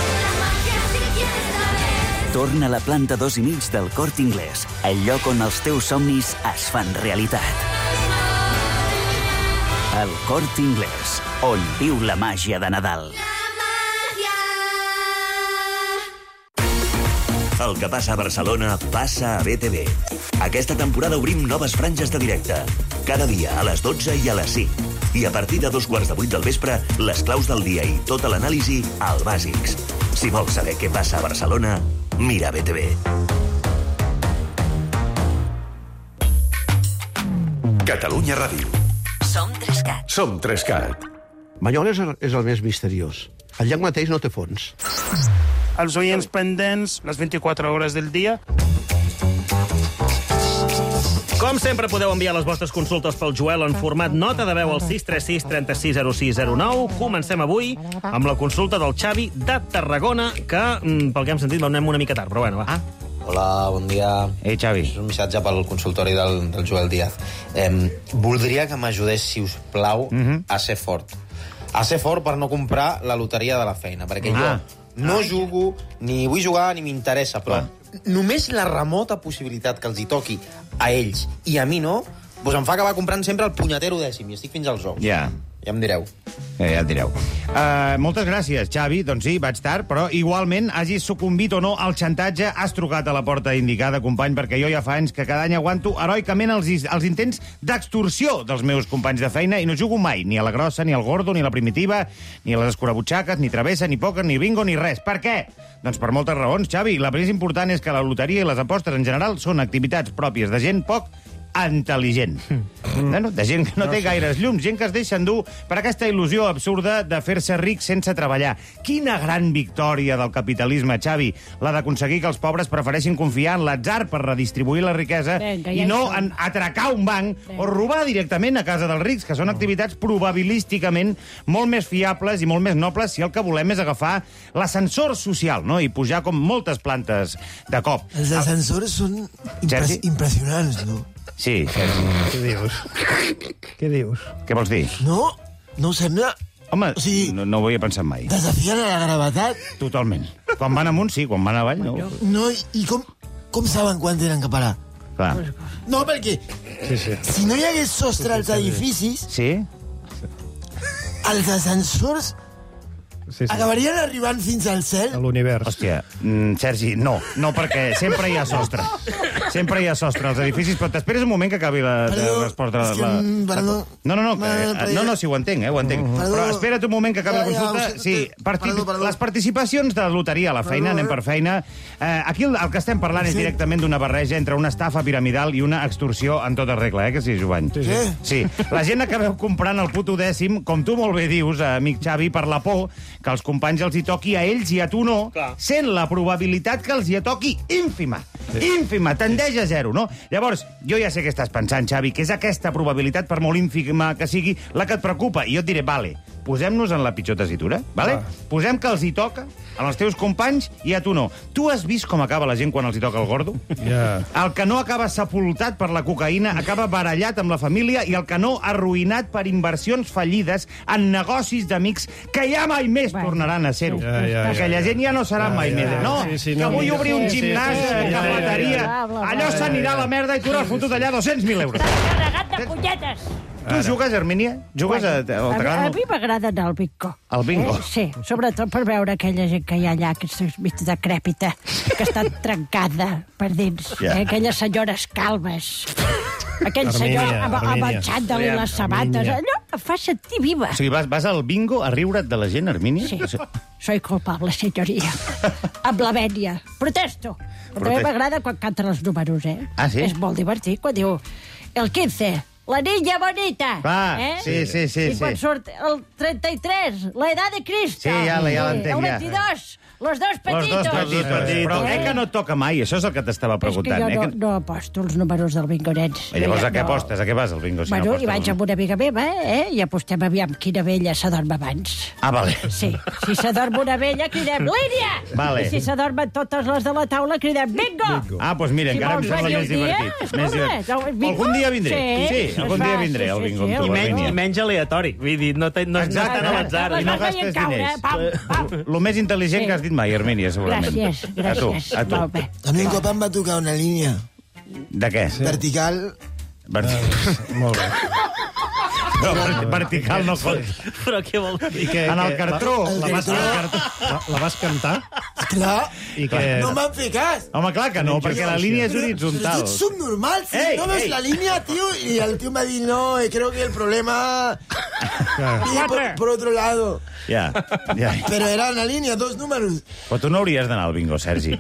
Torna a la planta dos i mig del Corte Inglés, el lloc on els teus somnis es fan realitat. El Corte Inglés, on viu la màgia de Nadal. El que passa a Barcelona passa a B T V. Aquesta temporada obrim noves franges de directe. Cada dia a les dotze i a les cinc. I a partir de dos quarts de vuit del vespre, les claus del dia i tota l'anàlisi al Bàsics. Si vols saber què passa a Barcelona, mira B T V. Catalunya Ràdio. Som Trescat. Som Trescat. Banyoles és el més misteriós. El llac mateix no té fons. Els oients pendents, les vint-i-quatre hores del dia. Com sempre, podeu enviar les vostres consultes pel Joel en format nota de veu al sis tres sis, tres sis zero sis zero nou. Comencem avui amb la consulta del Xavi de Tarragona, que, pel que hem sentit, l'anem una mica tard, però bueno, va. Ah. Hola, bon dia. Ei, Xavi. És un missatge pel consultori del, del Joel Díaz. Eh, voldria que m'ajudés, si us plau, mm-hmm. a ser fort. A ser fort per no comprar la loteria de la feina, perquè ah. jo no ah. jugo, ni vull jugar, ni m'interessa, però ah. només la remota possibilitat que els hi toqui a ells i a mi no, doncs em fa acabar comprant sempre el punyetero dècim, i estic fins als ous. Ja. Ja em direu. Eh, ja et direu. Uh, moltes gràcies, Xavi. Doncs sí, vaig tard, però igualment, hagis sucumbit o no al xantatge, has trucat a la porta indicada, company, perquè jo ja fa anys que cada any aguanto heroicament els, els intents d'extorsió dels meus companys de feina i no jugo mai, ni a la grossa, ni al gordo, ni a la primitiva, ni a les escurabutxaques, ni travessa, ni pòquer, ni bingo, ni res. Per què? Doncs per moltes raons, Xavi. La més important és que la loteria i les apostes en general són activitats pròpies de gent poc intel·ligent. Mm. No, de gent que no, no té gaires llums, gent que es deixa endur per aquesta il·lusió absurda de fer-se ric sense treballar. Quina gran victòria del capitalisme, Xavi, la d'aconseguir que els pobres prefereixin confiar en l'atzar per redistribuir la riquesa. Venga, i no en atracar un banc Venga. o robar directament a casa dels rics, que són activitats probabilísticament molt més fiables i molt més nobles si el que volem és agafar l'ascensor social, no?, i pujar com moltes plantes de cop. Els ascensors són impres impressionants, no? Sí, Sergi. Què dius? Què dius? Què vols dir? No, no ho sembla... Home, o sigui, no, no ho havia pensat mai. Desafien a la gravetat. Totalment. Quan van amunt, sí, quan van avall, no. No, i com, com saben quan tenen que parar? Clar. No, perquè sí, sí. si no hi hagués sostre als edificis, sí? els ascensors sí, sí. acabarien arribant fins al cel. A l'univers. Hòstia, mm, Sergi, no. No, perquè sempre hi ha sostre. Sempre hi ha sostre als edificis, però t'esperes un moment que acabi la, perdó, de respondre... És que, la... perdó. No, no, no, que, no, no, sí, ho entenc, eh, ho entenc. Perdó. Però espera't un moment que acabi ja, la consulta. Ja, sí, parti... perdó, perdó. Les participacions de loteria a la feina, perdó, anem per feina. Eh, aquí el, el que estem parlant sí. és directament d'una barreja entre una estafa piramidal i una extorsió en tota regla, eh, que sí, Jovany? Sí, sí. Sí. La gent acabeu comprant el puto dècim, com tu molt bé dius, amic Xavi, per la por que els companys els hi toqui a ells i a tu no, clar, sent la probabilitat que els hi toqui ínfima. Sí. Ínfima, tendeix a zero, no? Llavors, jo ja sé què estàs pensant, Xavi, que és aquesta probabilitat, per molt ínfima que sigui, la que et preocupa. I jo et diré, vale, posem-nos en la pitjor tessitura, vale? Ah. Posem que els hi toca als teus companys i a tu no. Tu has vist com acaba la gent quan els hi toca el gordo? Yeah. El que no acaba sepultat per la cocaïna acaba barallat amb la família i el que no arruïnat per inversions fallides en negocis d'amics que ja mai més bueno. tornaran a ser-ho. Ja, ja, Aquella ja, ja. gent ja no serà ja, mai ja, més. No, sí, sí, no, que vull obrir un gimnàs, sí, sí, sí, cafeteria, ja, ja, ja. allò s'anirà a la merda i tu n'has fotut allà dos cents mil euros. T'has carregat de punyetes. Tu jugues, Hermínia? Jugues bueno, a... a, a mi m'agrada anar al bingo. Al bingo? Eh? Sí, sobretot per veure aquella gent que hi ha allà, que és mig decrèpita, que està trencada per dins. Yeah. Eh? Aquelles senyores calmes. Aquell Armínia, senyor amb, amb el xandall i les sabates. Allò em fa sentir viva. O sigui, vas, vas al bingo a riure't de la gent, Hermínia? Sí. Soy culpable, senyoria. Amb la vènia. Protesto. Però també m'agrada quan canten els números, eh? Ah, sí? És molt divertit quan diu el quinze... La niña bonita. Va, eh? sí, sí, sí. I quan sí. surt el trenta-tres, la edad de Cristo. Sí, ja, ja l'entenc, ja. El veintidós, los dos petitos. Los dos petitos. petitos. Però eh? que no et toca mai, això és el que t'estava preguntant. És que jo eh? no, no aposto els números del bingo, nens. I llavors no, a què no. apostes? A què vas, al bingo? Si bueno, no i vaig amb una amiga meva, eh? I apostem aviam quina vella s'adorm abans. Ah, vale. Sí, si s'adorm una vella, cridem Línia! Vale. I si s'adormen totes les de la taula, cridem Bingo! bingo. Ah, doncs mira, si encara em sembla més divertit. Més divertit. Algun dia vindré. Sí, sí algun dia vindré al bingo. I menys, menys aleatori. Vull dir, no, te, no, Exacte, no és tan a l'atzar. I no gastes diners. Lo més intel·ligent que has dit mai, Hermínia, segurament. Gràcies, gràcies. A tu, a tu. A mi un cop em va tocar una línia. De què? Vertical. Vertical. Molt bé. No, vertical no pot. Però què vol dir? En el cartró. La, la, vas, la, la vas cantar? Clar, I que... no m'han fet cas. Home, clar que no, perquè la línia és horitzontal. Però tots subnormals, si Ei, no ves ei. la línia, tío, y el tío me ha dicho, no, eh, creo que el problema viene por, por otro lado. Ja, ja. Pero era una línea, dos números. Però tu no hauries d'anar al bingo, Sergi.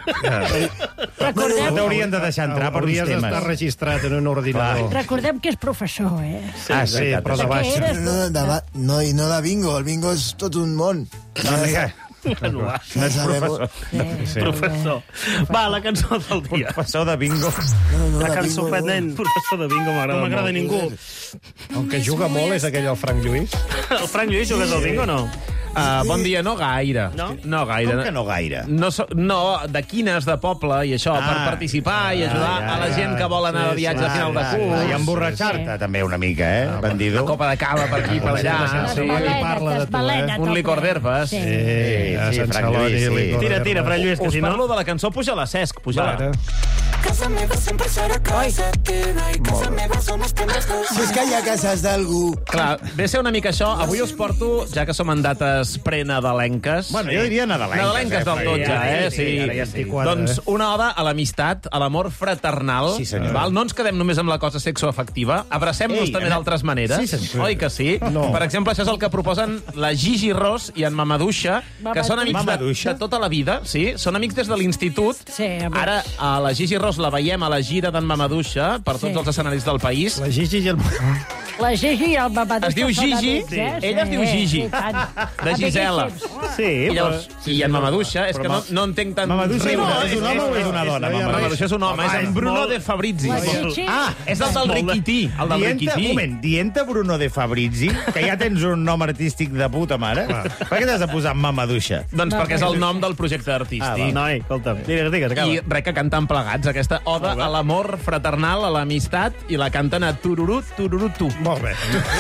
Recordem, T'haurien de deixar entrar per uns Hauries temes. d'estar registrat en un ordinador. recordem que és professor, eh? Ah, sí, però de baix. Eres No, de, ba- no, i no de bingo, el bingo és tot un món. No, mira, no és professor. Sí. Professor. Va, la cançó del dia. Professor de bingo. No, no, La de cançó bingo, fet, nen. Professor de bingo m'agrada No m'agrada molt. ningú. El que juga molt és aquell el Frank Lluís. El Frank Lluís jugues al bingo o no? Uh, bon dia, no gaire. No? No gaire. Com que no gaire? No, so, no, de quines de poble i això, Ah, per participar i ajudar ja, ja, a la gent que vol anar sí, de viatge sí, a final de clar, curs. clar, I emborratxar-te també una mica, eh, bandido? Una copa de cava per aquí, per allà. Les Sí. balenes, parla de les tu, eh? balenes, Un tot licor ple. d'herbes. Sí. Sí, a sí, Sant Frank Celoni. Lluís, sí. licor Tira, d'herba. tira, Frank Lluís, que Us si no... parlo de la cançó Puja-la, Cesc, puja-la. Ara. Casa meva sempre serà casa teva i casa meva som els temes dos. Si és que hi ha cases d'algú. Clar, ve a ser una mica això. Avui us porto, ja que som en dates prenadalenques... Bueno, jo diria nadalenques. Nadalenques del tot, ja, eh? Sí. Ara ja sí. Doncs una oda a l'amistat, a l'amor fraternal. Sí, senyor. Val? No ens quedem només amb la cosa sexoafectiva. Abracem-nos Ei, també ana- d'altres maneres. Sí, senyor. Oi que sí? No. Per exemple, això és el que proposen la Gigi Ross i en Mamadouxa, que són amics de, Mamadouxa? de tota la vida. Sí, són amics des de l'institut. Sí, home. Ara, a la Gigi Ross la veiem a la gira d'en Mamadouxa per tots Sí. els escenaris del país. La Gigi i el... La Gigi i el Mamadou Es diu són Gigi, amics, eh? ella es diu Gigi, i tant. de Gisela. Amiguíssims. Sí, I llavors, i en Mamadouxa, és que no, no entenc tant... Mamadouxa riure. és un home o és una dona, Mamadouxa? Mamadouxa és un home, és en Bruno de Fabrizi. La Gigi... Ah, és el del Riquití, el del Dient-te, un Riquití. moment, dient-te Bruno de Fabrizi, que ja tens un nom artístic de puta mare, per què t'has de posar Mamadouxa? Doncs perquè és el nom del projecte Ah, artístic. va. Noi, escolta'm, digues, digues, acaba. I res que canten plegats, aquesta oda a l'amor fraternal, a l'amistat, i la canten a tururú, tururú, tu. Molt bé.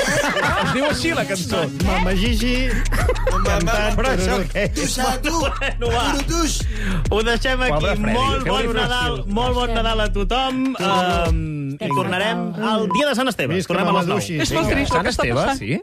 Es diu així, la cançó. Mama Gigi cantant... Però això què Tu és? serà tu, Bueno, va. Turutuix. Ho deixem aquí. Pobre Freddy, Molt feu-li bon un Nadal, estil. molt bon Nadal a tothom. Um, I tornarem el dia de Sant Esteve. Visca Tornem a les nou. Mamadouxi. És molt trist el que està passant. Sí?